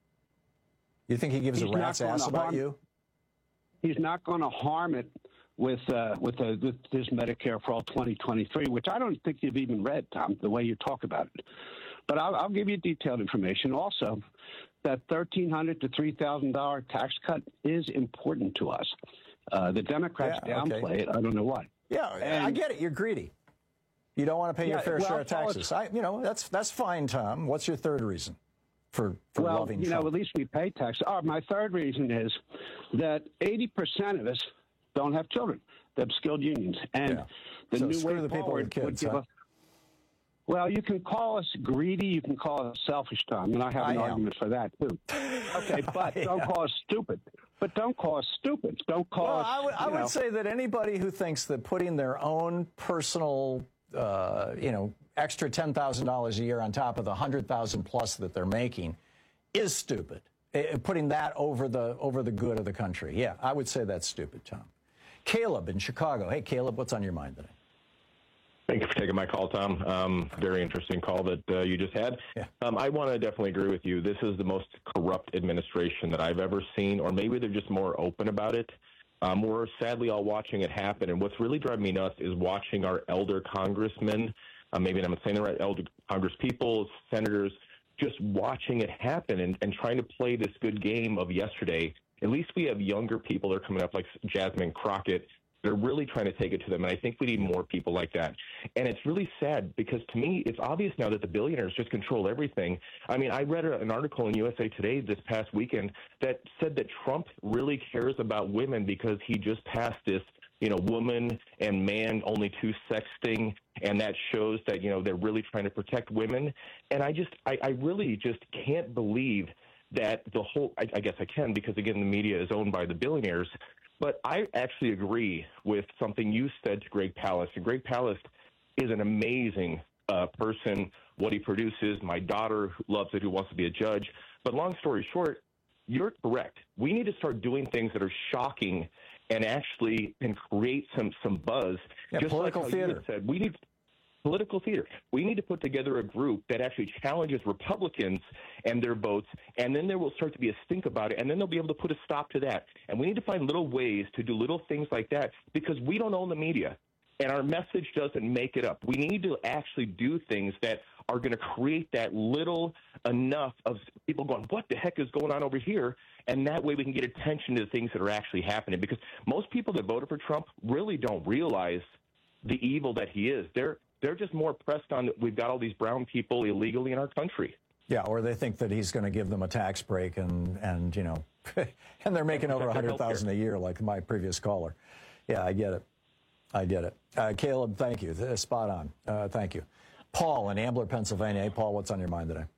You think he gives a He's rat's not gonna ass about harm- you? He's not going to harm it with uh, with, uh, with this Medicare for All twenty twenty-three, which I don't think you've even read, Tom, the way you talk about it. But I'll, I'll give you detailed information. Also, that thirteen hundred dollars to three thousand dollars tax cut is important to us. Uh, the Democrats Yeah, okay. downplay it. I don't know why. Yeah, I get it. You're greedy. You don't want to pay your Yeah, fair well, share of taxes. I, you know, that's that's fine, Tom. What's your third reason for, for well, loving you Trump? know, at least we pay tax. Oh, my third reason is that eighty percent of us don't have children. They have skilled unions. And Yeah. the So new screw way the people forward with kids, would give huh? us. Well, you can call us greedy. You can call us selfish, Tom, and I have I an am. argument for that, too. Okay, but don't call us stupid. But don't call us stupid. Don't call Well, us, I would, I you would know, say that anybody who thinks that putting their own personal, uh, you know, extra ten thousand dollars a year on top of the one hundred thousand dollars plus that they're making is stupid. Uh, putting that over the over the good of the country. Yeah, I would say that's stupid, Tom. Caleb in Chicago. Hey, Caleb, what's on your mind today? Thank you for taking my call, Tom. Um, very interesting call that uh, you just had. Yeah. Um, I want to definitely agree with you. This is the most corrupt administration that I've ever seen, or maybe they're just more open about it. Um, we're sadly all watching it happen, and what's really driving me nuts is watching our elder congressmen, uh, maybe I'm saying the right, elder congresspeople, senators, just watching it happen and, and trying to play this good game of yesterday. At least we have younger people that are coming up like Jasmine Crockett. They're really trying to take it to them, and I think we need more people like that. And it's really sad because, to me, it's obvious now that the billionaires just control everything. I mean, I read an article in U S A Today this past weekend that said that Trump really cares about women because he just passed this, you know, woman and man only two sex thing, and that shows that, you know, they're really trying to protect women. And I just, I, I really just can't believe that the whole, I, I guess I can, because again, the media is owned by the billionaires, but I actually agree with something you said to Greg Palast. And Greg Palast is an amazing uh, person, what he produces. My daughter loves it, who wants to be a judge. But long story short, you're correct. We need to start doing things that are shocking and actually can create some, some buzz. Yeah, Just political like how theater. you had said, we need political theater. We need to put together a group that actually challenges Republicans and their votes, and then there will start to be a stink about it, and then they'll be able to put a stop to that. And we need to find little ways to do little things like that, because we don't own the media, and our message doesn't make it up. We need to actually do things that are going to create that little enough of people going, what the heck is going on over here? And that way we can get attention to the things that are actually happening, because most people that voted for Trump really don't realize the evil that he is. They're They're just more pressed on that we've got all these brown people illegally in our country. Yeah, or they think that he's going to give them a tax break, and, and you know, and they're making over one hundred thousand dollars a year, like my previous caller. Yeah, I get it. I get it. Uh, Caleb, thank you. Spot on. Uh, thank you. Paul in Ambler, Pennsylvania. Hey, Paul, what's on your mind today?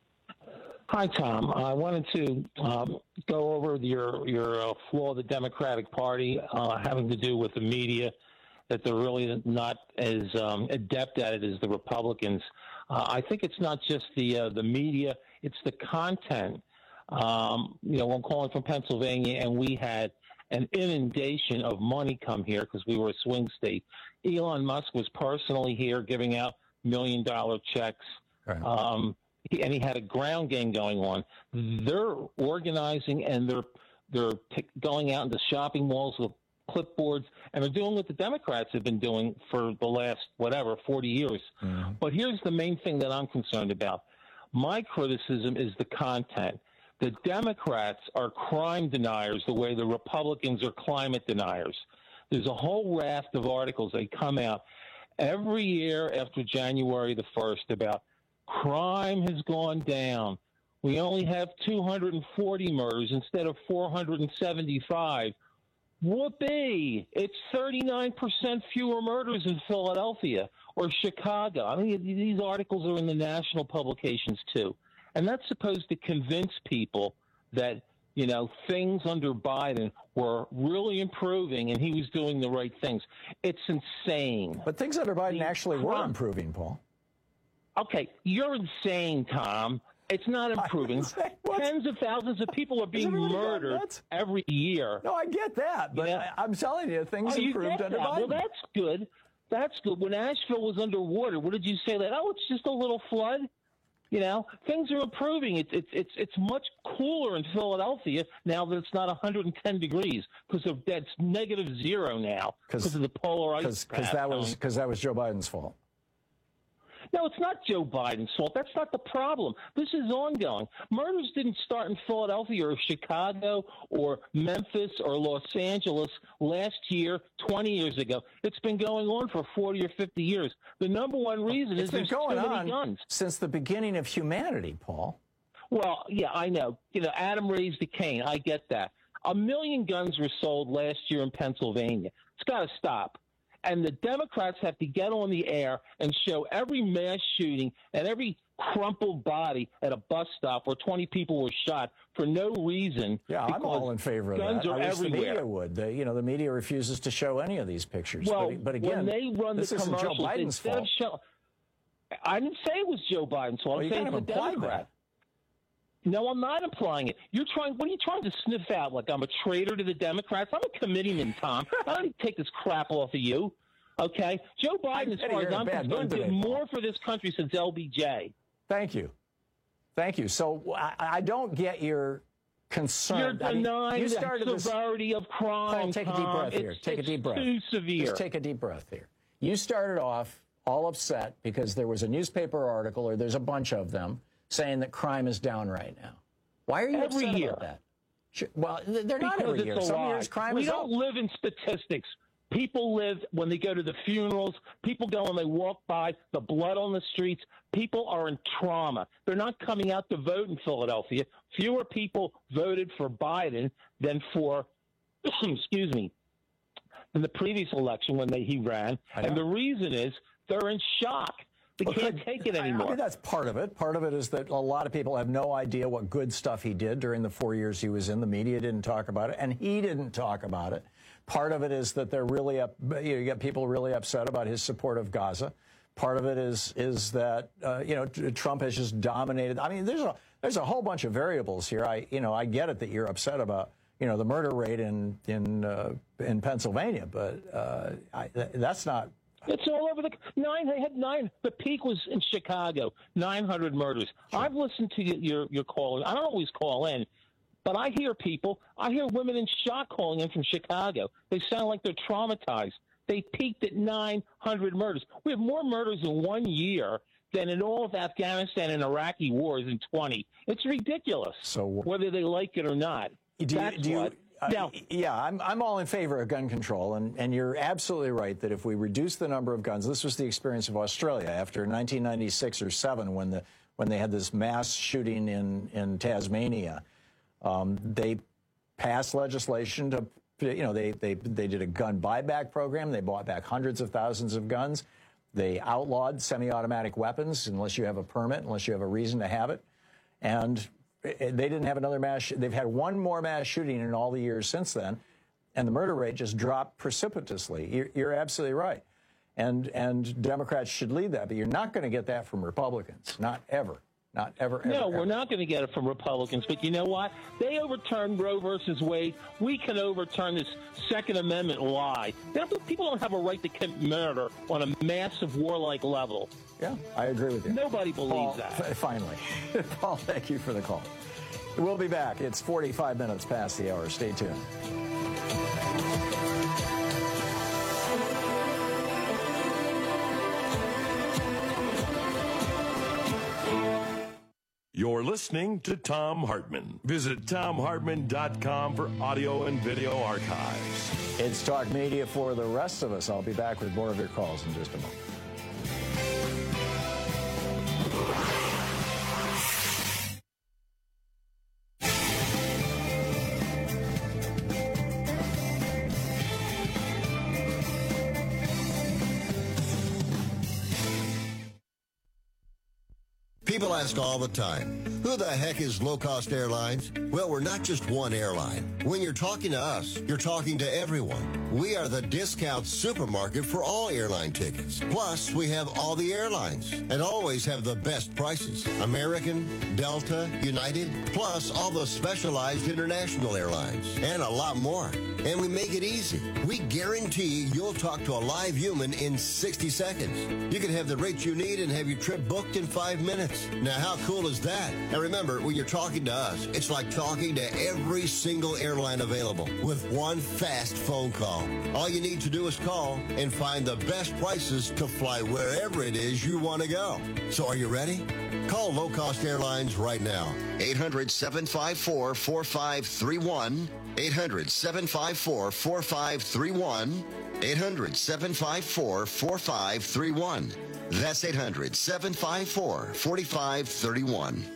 Hi, Tom. I wanted to um, go over your your uh, flaw of the Democratic Party uh, having to do with the media, that they're really not as um, adept at it as the Republicans. Uh, I think it's not just the uh, the media; it's the content. Um, you know, I'm calling from Pennsylvania, and we had an inundation of money come here because we were a swing state. Elon Musk was personally here giving out million dollar checks. Right. Um, he, and he had a ground game going on. They're organizing, and they're they're t- going out into shopping malls with clipboards, and they're doing what the Democrats have been doing for the last, whatever, forty years. Mm-hmm. But here's the main thing that I'm concerned about. My criticism is the content. The Democrats are crime deniers the way the Republicans are climate deniers. There's a whole raft of articles that come out every year after January the first about crime has gone down. We only have two hundred forty murders instead of four hundred seventy-five. Whoopee! It's thirty-nine percent fewer murders in Philadelphia or Chicago. I mean, these articles are in the national publications, too. And that's supposed to convince people that, you know, things under Biden were really improving and he was doing the right things. It's insane. But things under Biden The actually were crime- improving, Paul. Okay, you're insane, Tom. It's not improving. Tens of thousands of people are being murdered every year. No, I get that, but Yeah. I, I'm telling you, things Oh, you improved get under that. Biden. Well, that's good. That's good. When Asheville was underwater, what did you say? That oh, it's just a little flood. You know, things are improving. It's it's it's it's much cooler in Philadelphia now that it's not one hundred ten degrees because of that's negative zero now because of the polar ice. Because that was because that was Joe Biden's fault. No, it's not Joe Biden's fault. That's not the problem. This is ongoing. Murders didn't start in Philadelphia or Chicago or Memphis or Los Angeles last year, twenty years ago. It's been going on for forty or fifty years. The number one reason It's is been there's going too many on guns. since the beginning of humanity, Paul. Well, yeah, I know. You know, Adam raised the Cain. I get that. A million guns were sold last year in Pennsylvania. It's got to stop. And the Democrats have to get on the air and show every mass shooting and every crumpled body at a bus stop where twenty people were shot for no reason. Yeah, I'm all in favor of guns that. are I wish everywhere. the media would. The, you know, the media refuses to show any of these pictures. Well, but, but again, when they run this the isn't Joe commercials, Biden's instead fault. of show, I didn't say it was Joe Biden's fault. Well, I'm you saying kind it's of the implied Democrat. that. No, I'm not implying it. You're trying. What are you trying to sniff out? Like I'm a traitor to the Democrats? I'm a committeeman, Tom. I don't need to take this crap off of you. Okay, Joe Biden, as Eddie, far you're as in a I'm bad concerned, mood did today, Paul. more for this country since L B J. Thank you. Thank you. So I, I don't get your concern. You're I mean, denying you started the this, severity of crime. Paul, take a deep Tom. breath here. It's, Take it's a deep breath. Too severe. Just take a deep breath here. You started off all upset because there was a newspaper article, or there's a bunch of them, saying that crime is down right now. Why are you Every upset year. about that? Sure, well, they're not Because every it's year. a Some lie. years crime we is don't up. live in statistics. People live when they go to the funerals. People go and they walk by, the blood on the streets. People are in trauma. They're not coming out to vote in Philadelphia. Fewer people voted for Biden than for, excuse me, in the previous election when they, he ran. And the reason is they're in shock. We Well, can't could- take it I- anymore. I mean, that's part of it. Part of it is that a lot of people have no idea what good stuff he did during the four years he was in. The media didn't talk about it, and he didn't talk about it. Part of it is that they're really up. You know, you got people really upset about his support of Gaza. Part of it is is that uh, you know Trump has just dominated. I mean, there's a there's a whole bunch of variables here. I you know I get it that you're upset about you know the murder rate in in uh, in Pennsylvania, but uh, I, that's not. It's all over the nine. They had nine. The peak was in Chicago, nine hundred murders. Sure. I've listened to your your calling. I don't always call in, but I hear people. I hear women in shock calling in from Chicago. They sound like they're traumatized. They peaked at nine hundred murders. We have more murders in one year than in all of Afghanistan and Iraqi wars in twenty. It's ridiculous. So whether they like it or not, do you, that's do you, what. Uh, Now, yeah, I'm, I'm all in favor of gun control, and, and you're absolutely right that if we reduce the number of guns, this was the experience of Australia after nineteen ninety-six or seven when the when they had this mass shooting in, in Tasmania. Um, they passed legislation to, you know, they, they, they did a gun buyback program. They bought back hundreds of thousands of guns. They outlawed semi-automatic weapons unless you have a permit, unless you have a reason to have it. And they didn't have another mass. They've had one more mass shooting in all the years since then, and the murder rate just dropped precipitously. You're, you're absolutely right, and and Democrats should lead that, but you're not going to get that from Republicans, not ever, not ever. ever no, ever. we're not going to get it from Republicans. But you know what? They overturned Roe versus Wade. We can overturn this Second Amendment lie. They don't, people don't have a right to commit murder on a massive warlike level. Yeah, I agree with you. Nobody believes Paul, that. f- finally. Paul, thank you for the call. We'll be back. It's forty-five minutes past the hour. Stay tuned. You're listening to Thom Hartmann. Visit Thom Hartmann dot com for audio and video archives. It's Talk Media for the rest of us. I'll be back with more of your calls in just a moment. People ask all the time, who the heck is Low Cost Airlines? Well, we're not just one airline. When you're talking to us, you're talking to everyone. We are the discount supermarket for all airline tickets. Plus, we have all the airlines and always have the best prices. American, Delta, United, plus all the specialized international airlines and a lot more. And we make it easy. We guarantee you'll talk to a live human in sixty seconds. You can have the rates you need and have your trip booked in five minutes. Now, how cool is that? And remember, when you're talking to us, it's like talking to every single airline available with one fast phone call. All you need to do is call and find the best prices to fly wherever it is you want to go. So are you ready? Call Low Cost Airlines right now. eight hundred, seven five four, four five three one. eight hundred, seven five four, four five three one. eight hundred, seven five four, four five three one. That's eight hundred, seven five four, four five three one.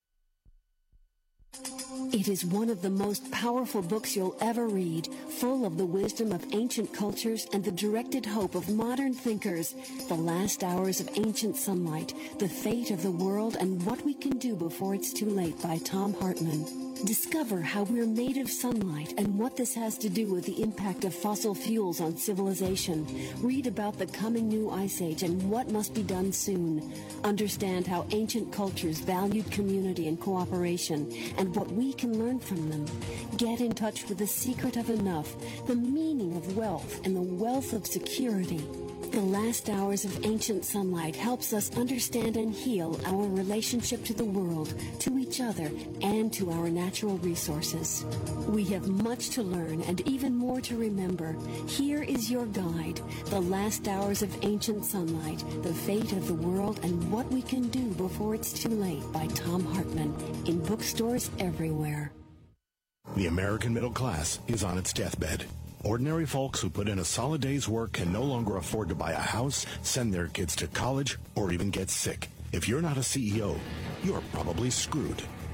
It is one of the most powerful books you'll ever read, full of the wisdom of ancient cultures and the directed hope of modern thinkers. The Last Hours of Ancient Sunlight, The Fate of the World and What We Can Do Before It's Too Late by Thom Hartmann. Discover how we're made of sunlight and what this has to do with the impact of fossil fuels on civilization. Read about the coming new ice age and what must be done soon. Understand how ancient cultures valued community and cooperation and what we can learn from them. Get in touch with the secret of enough, the meaning of wealth, and the wealth of security. The Last Hours of Ancient Sunlight helps us understand and heal our relationship to the world, to each other, and to our natural resources. We have much to learn and even more to remember. Here is your guide, The Last Hours of Ancient Sunlight, The Fate of the World and What We Can Do Before It's Too Late by Thom Hartmann, in bookstores everywhere. The American middle class is on its deathbed. Ordinary folks who put in a solid day's work can no longer afford to buy a house, send their kids to college, or even get sick. If you're not a C E O, you're probably screwed.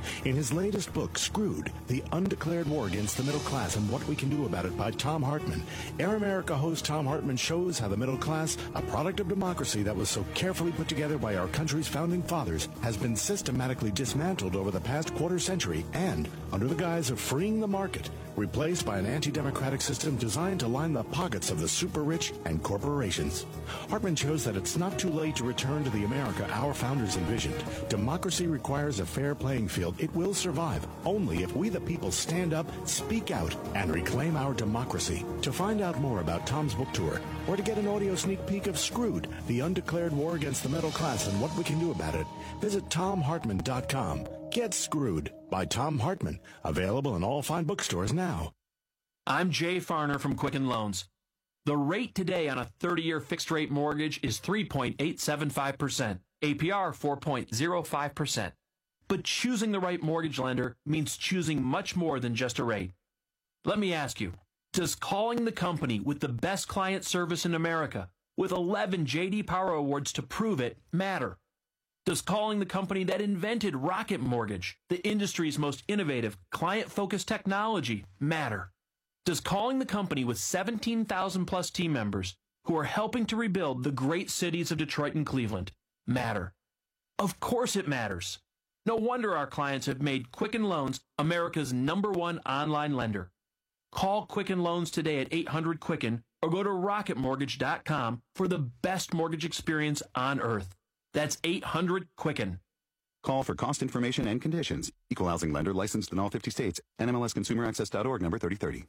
In his latest book, Screwed, The Undeclared War Against the Middle Class and What We Can Do About It by Thom Hartmann, Air America host Thom Hartmann shows how the middle class, a product of democracy that was so carefully put together by our country's founding fathers, has been systematically dismantled over the past quarter century and, under the guise of freeing the market, replaced by an anti-democratic system designed to line the pockets of the super-rich and corporations. Hartmann shows that it's not too late to return to the America our founders envisioned. Democracy requires a fair playing field. It will survive only if we the people stand up, speak out, and reclaim our democracy. To find out more about Tom's book tour, or to get an audio sneak peek of Screwed, The Undeclared War Against the Middle Class and What We Can Do About It, visit tom hartmann dot com. Get Screwed by Thom Hartmann. Available in all fine bookstores now. I'm Jay Farner from Quicken Loans. The rate today on a thirty-year fixed-rate mortgage is three point eight seven five percent, A P R four point zero five percent. But choosing the right mortgage lender means choosing much more than just a rate. Let me ask you, does calling the company with the best client service in America, with eleven J D Power Awards to prove it, matter? Does calling the company that invented Rocket Mortgage, the industry's most innovative, client-focused technology, matter? Does calling the company with seventeen thousand plus team members who are helping to rebuild the great cities of Detroit and Cleveland matter? Of course it matters. No wonder our clients have made Quicken Loans America's number one online lender. Call Quicken Loans today at eight hundred Quicken or go to rocket mortgage dot com for the best mortgage experience on earth. That's eight hundred Quicken. Call for cost information and conditions. Equal housing lender licensed in all fifty states. N M L S consumer access dot org number thirty thirty.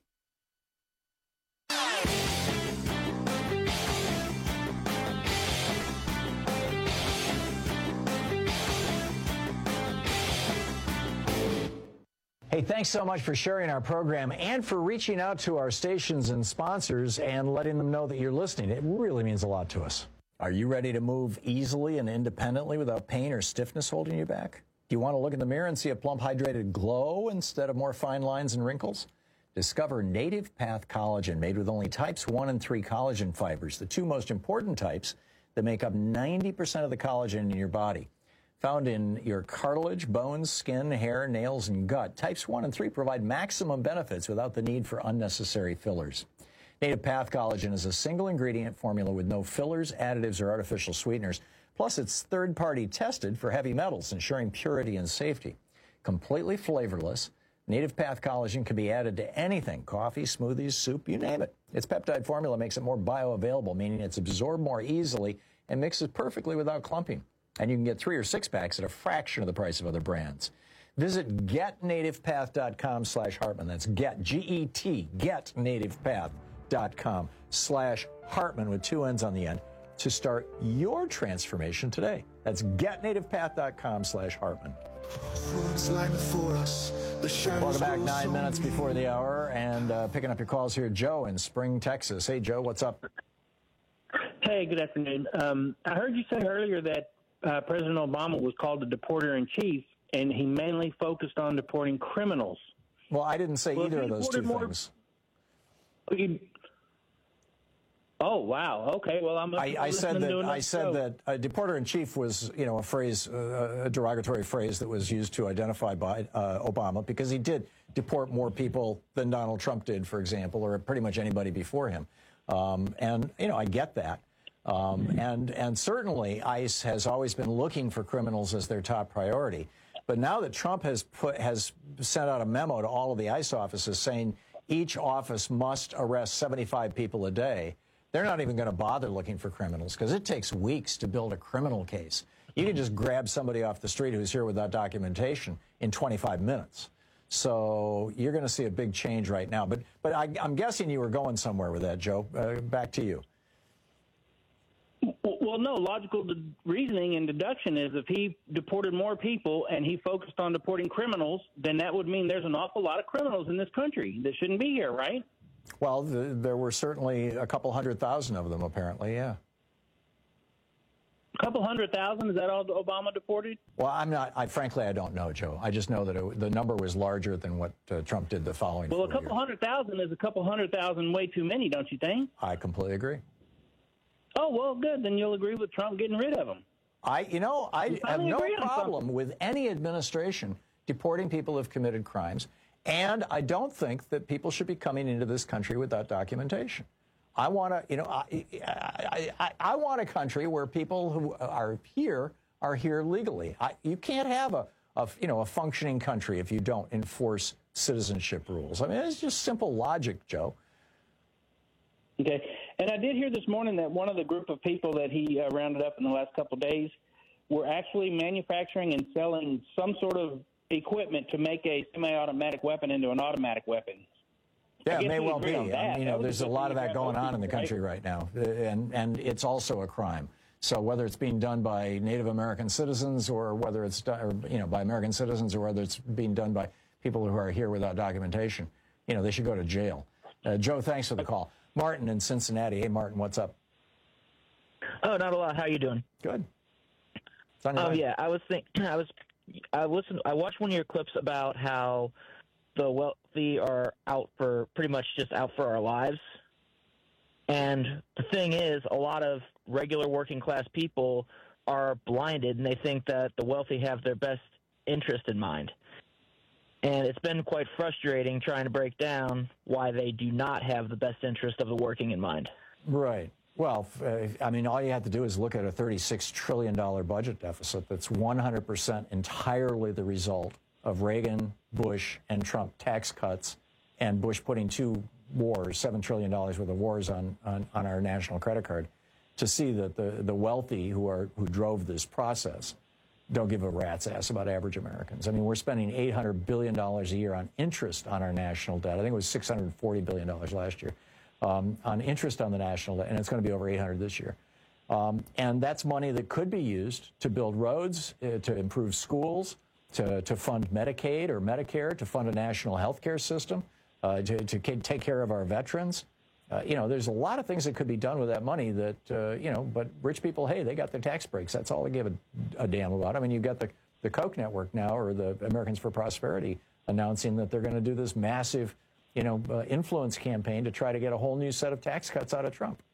Hey, thanks so much for sharing our program and for reaching out to our stations and sponsors and letting them know that you're listening. It really means a lot to us. Are you ready to move easily and independently without pain or stiffness holding you back? Do you want to look in the mirror and see a plump, hydrated glow instead of more fine lines and wrinkles? Discover Native Path Collagen, made with only types one and three collagen fibers, the two most important types that make up ninety percent of the collagen in your body. Found in your cartilage, bones, skin, hair, nails, and gut, types one and three provide maximum benefits without the need for unnecessary fillers. Native Path Collagen is a single-ingredient formula with no fillers, additives, or artificial sweeteners. Plus, it's third-party tested for heavy metals, ensuring purity and safety. Completely flavorless, Native Path Collagen can be added to anything, coffee, smoothies, soup, you name it. Its peptide formula makes it more bioavailable, meaning it's absorbed more easily and mixes perfectly without clumping. And you can get three or six packs at a fraction of the price of other brands. Visit get native path dot com slash Hartmann. That's get, G E T, get native path dot com slash Hartmann with two N's on the end to start your transformation today. That's get native path dot com slash Hartmann. Welcome back, nine minutes before the hour, and uh, picking up your calls here, Joe in Spring, Texas. Hey, Joe, what's up? Hey, good afternoon. Um, I heard you say earlier that Uh, President Obama was called the deporter-in-chief, and he mainly focused on deporting criminals. Well, I didn't say well, either of those two more, things. He, oh, wow. Okay. Well, I'm I, I said that I said show. that a deporter-in-chief was, you know, a phrase, uh, a derogatory phrase that was used to identify by uh, Obama because he did deport more people than Donald Trump did, for example, or pretty much anybody before him. Um, and, you know, I get that. Um, and, and certainly ICE has always been looking for criminals as their top priority. But now that Trump has put, has sent out a memo to all of the ICE offices saying each office must arrest seventy-five people a day, they're not even going to bother looking for criminals because it takes weeks to build a criminal case. You can just grab somebody off the street who's here without documentation in twenty-five minutes. So you're going to see a big change right now. But, but I, I'm guessing you were going somewhere with that, Joe. Uh, back to you. Well, no, logical de- reasoning and deduction is if he deported more people and he focused on deporting criminals, then that would mean there's an awful lot of criminals in this country that shouldn't be here, right? Well, the, there were certainly a couple hundred thousand of them, apparently, yeah. A couple hundred thousand? Is that all Obama deported? Well, I'm not, I frankly, I don't know, Joe. I just know that it, the number was larger than what uh, Trump did the following Well, a couple years. hundred thousand is a couple hundred thousand way too many, don't you think? I completely agree. Oh, well, good. Then you'll agree with Trump getting rid of them. I, you know, I have no problem with any administration deporting people who've committed crimes. And I don't think that people should be coming into this country without documentation. I want to, you know, I, I, I, I want a country where people who are here are here legally. I, you can't have a, a, you know, a functioning country if you don't enforce citizenship rules. I mean, it's just simple logic, Joe. Okay. And I did hear this morning that one of the group of people that he uh, rounded up in the last couple of days were actually manufacturing and selling some sort of equipment to make a semi-automatic weapon into an automatic weapon. Yeah, it may well be. I mean, you know, there's a lot of that going on in the country right now, and and it's also a crime. So whether it's being done by Native American citizens or whether it's done, or, you know, by American citizens or whether it's being done by people who are here without documentation, you know, they should go to jail. Uh, Joe, thanks for the call. Martin in Cincinnati. Hey, Martin, what's up? Oh, not a lot. How you doing? Good. Oh, yeah. I was think I was I listened. I watched one of your clips about how the wealthy are out for pretty much just out for our lives. And the thing is, a lot of regular working class people are blinded, and they think that the wealthy have their best interest in mind. And it's been quite frustrating trying to break down why they do not have the best interest of the working in mind. Right. Well, uh, I mean, all you have to do is look at a thirty-six trillion dollars budget deficit that's one hundred percent entirely the result of Reagan, Bush, and Trump tax cuts, and Bush putting two wars, seven trillion dollars worth of wars on, on, on our national credit card, to see that the, the wealthy who are who drove this process don't give a rat's ass about average Americans. I mean, we're spending eight hundred billion dollars a year on interest on our national debt. I think it was six hundred forty billion dollars last year. Um, on interest on the national debt, and it's going to be over eight hundred this year. Um, and that's money that could be used to build roads, uh, to improve schools, to, to fund Medicaid or Medicare, to fund a national health care system, uh, to, to take care of our veterans. Uh, you know, there's a lot of things that could be done with that money that, uh, you know, but rich people, hey, they got their tax breaks. That's all they give a, a damn about. I mean, you've got the, the Koch network now, or the Americans for Prosperity, announcing that they're going to do this massive you know, uh, influence campaign to try to get a whole new set of tax cuts out of Trump.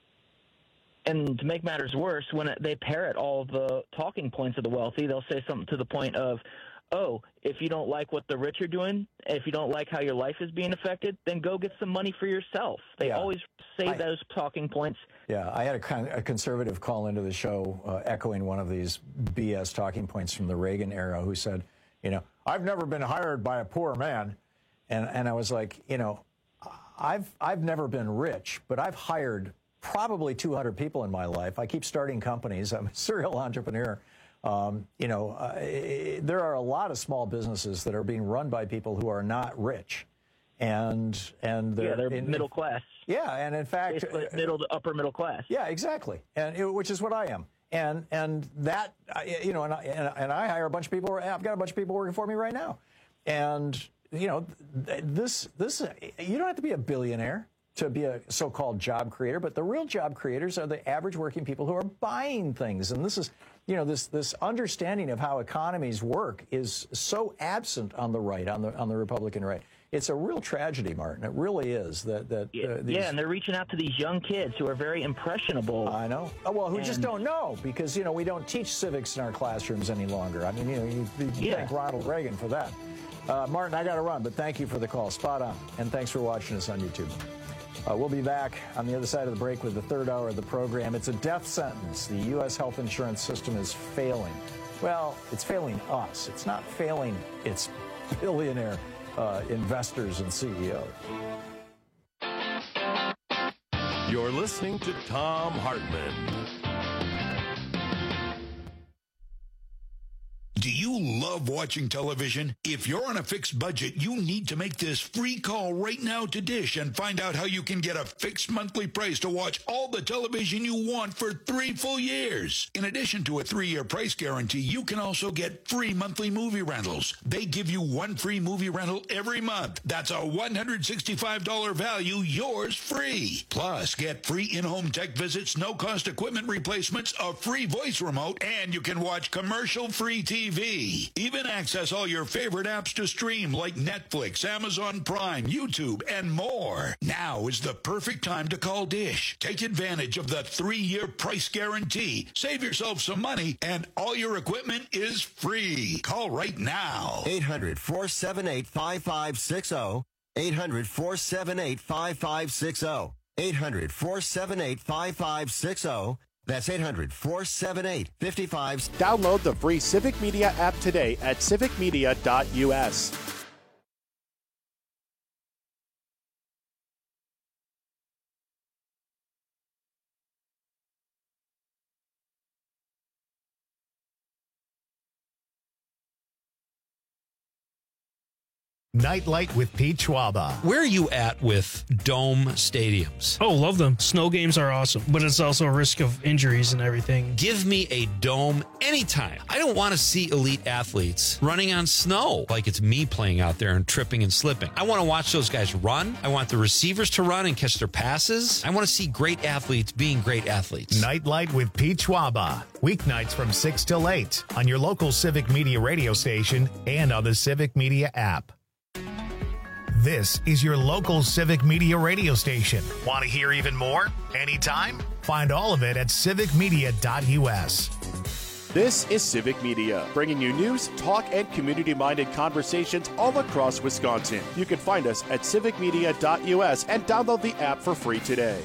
And to make matters worse, when they parrot all the talking points of the wealthy, they'll say something to the point of, oh, if you don't like what the rich are doing, if you don't like how your life is being affected, then go get some money for yourself. They yeah. always say I, those talking points. Yeah, I had a, con- a conservative call into the show uh, echoing one of these B S talking points from the Reagan era who said, you know, I've never been hired by a poor man. And and I was like, you know, I've I've never been rich, but I've hired probably two hundred people in my life. I keep starting companies. I'm a serial entrepreneur. Um, you know, uh, there are a lot of small businesses that are being run by people who are not rich, and and they're, yeah, they're in, middle class. Yeah, and in fact, basically middle to upper middle class. Yeah, exactly, and it, which is what I am. And and that you know, and I, and, and I hire a bunch of people. I've got a bunch of people working for me right now, and. You know, this, this, you don't have to be a billionaire to be a so-called job creator, but the real job creators are the average working people who are buying things. And this is, you know, this, this understanding of how economies work is so absent on the right, on the, on the Republican right. It's a real tragedy, Martin. It really is. That, that yeah, uh, these... yeah, and they're reaching out to these young kids who are very impressionable. I know. Oh, well, who and... just don't know because, you know, we don't teach civics in our classrooms any longer. I mean, you know, you, you yeah. thank Ronald Reagan for that. Uh, Martin, I got to run, but thank you for the call. Spot on. And thanks for watching us on YouTube. Uh, we'll be back on the other side of the break with the third hour of the program. It's a death sentence. The U S health insurance system is failing. Well, it's failing us. It's not failing its billionaire uh, investors and C E Os. You're listening to Thom Hartmann. Do you love watching television? If you're on a fixed budget, you need to make this free call right now to Dish and find out how you can get a fixed monthly price to watch all the television you want for three full years. In addition to a three-year price guarantee, you can also get free monthly movie rentals. They give you one free movie rental every month. That's a one hundred sixty-five dollars value, yours free. Plus, get free in-home tech visits, no-cost equipment replacements, a free voice remote, and you can watch commercial-free T V. V. Even access all your favorite apps to stream like Netflix, Amazon Prime, YouTube, and more. Now is the perfect time to call Dish. Take advantage of the three-year price guarantee. Save yourself some money, and all your equipment is free. Call right now. eight hundred, four seven eight, five five six zero. eight hundred, four seven eight, five five six zero. eight hundred, four seven eight, five five six zero. That's eight hundred, four seven eight, five five six zero. Download the free Civic Media app today at civic media dot U S. Nightlight with Pete Schwaba. Where are you at with dome stadiums? Oh, love them. Snow games are awesome, but it's also a risk of injuries and everything. Give me a dome anytime. I don't want to see elite athletes running on snow like it's me playing out there and tripping and slipping. I want to watch those guys run. I want the receivers to run and catch their passes. I want to see great athletes being great athletes. Nightlight with Pete Schwaba. Weeknights from six till eight on your local Civic Media radio station and on the Civic Media app. This is your local Civic Media radio station. Want to hear even more? Anytime? Find all of it at civic media dot U S. This is Civic Media, bringing you news, talk, and community-minded conversations all across Wisconsin. You can find us at civic media dot U S and download the app for free today.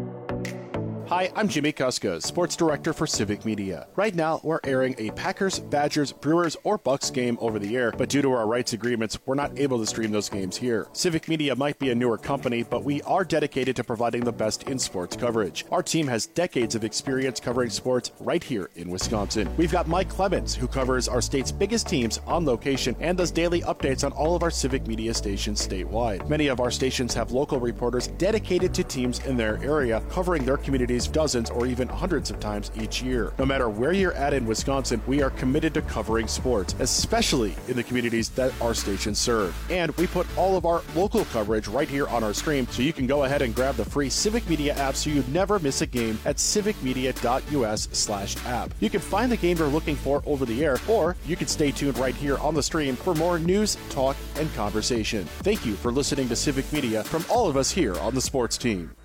Hi, I'm Jimmy Kuska, Sports Director for Civic Media. Right now, we're airing a Packers, Badgers, Brewers, or Bucks game over the air, but due to our rights agreements, we're not able to stream those games here. Civic Media might be a newer company, but we are dedicated to providing the best in sports coverage. Our team has decades of experience covering sports right here in Wisconsin. We've got Mike Clemens, who covers our state's biggest teams on location and does daily updates on all of our Civic Media stations statewide. Many of our stations have local reporters dedicated to teams in their area, covering their communities dozens or even hundreds of times each year. No matter where you're at in Wisconsin, we are committed to covering sports, especially in the communities that our stations serve. And we put all of our local coverage right here on our stream, so you can go ahead and grab the free Civic Media app so you never miss a game at civic media dot U S slash app. You can find the game you're looking for over the air, or you can stay tuned right here on the stream for more news, talk, and conversation. Thank you for listening to Civic Media from all of us here on the sports team.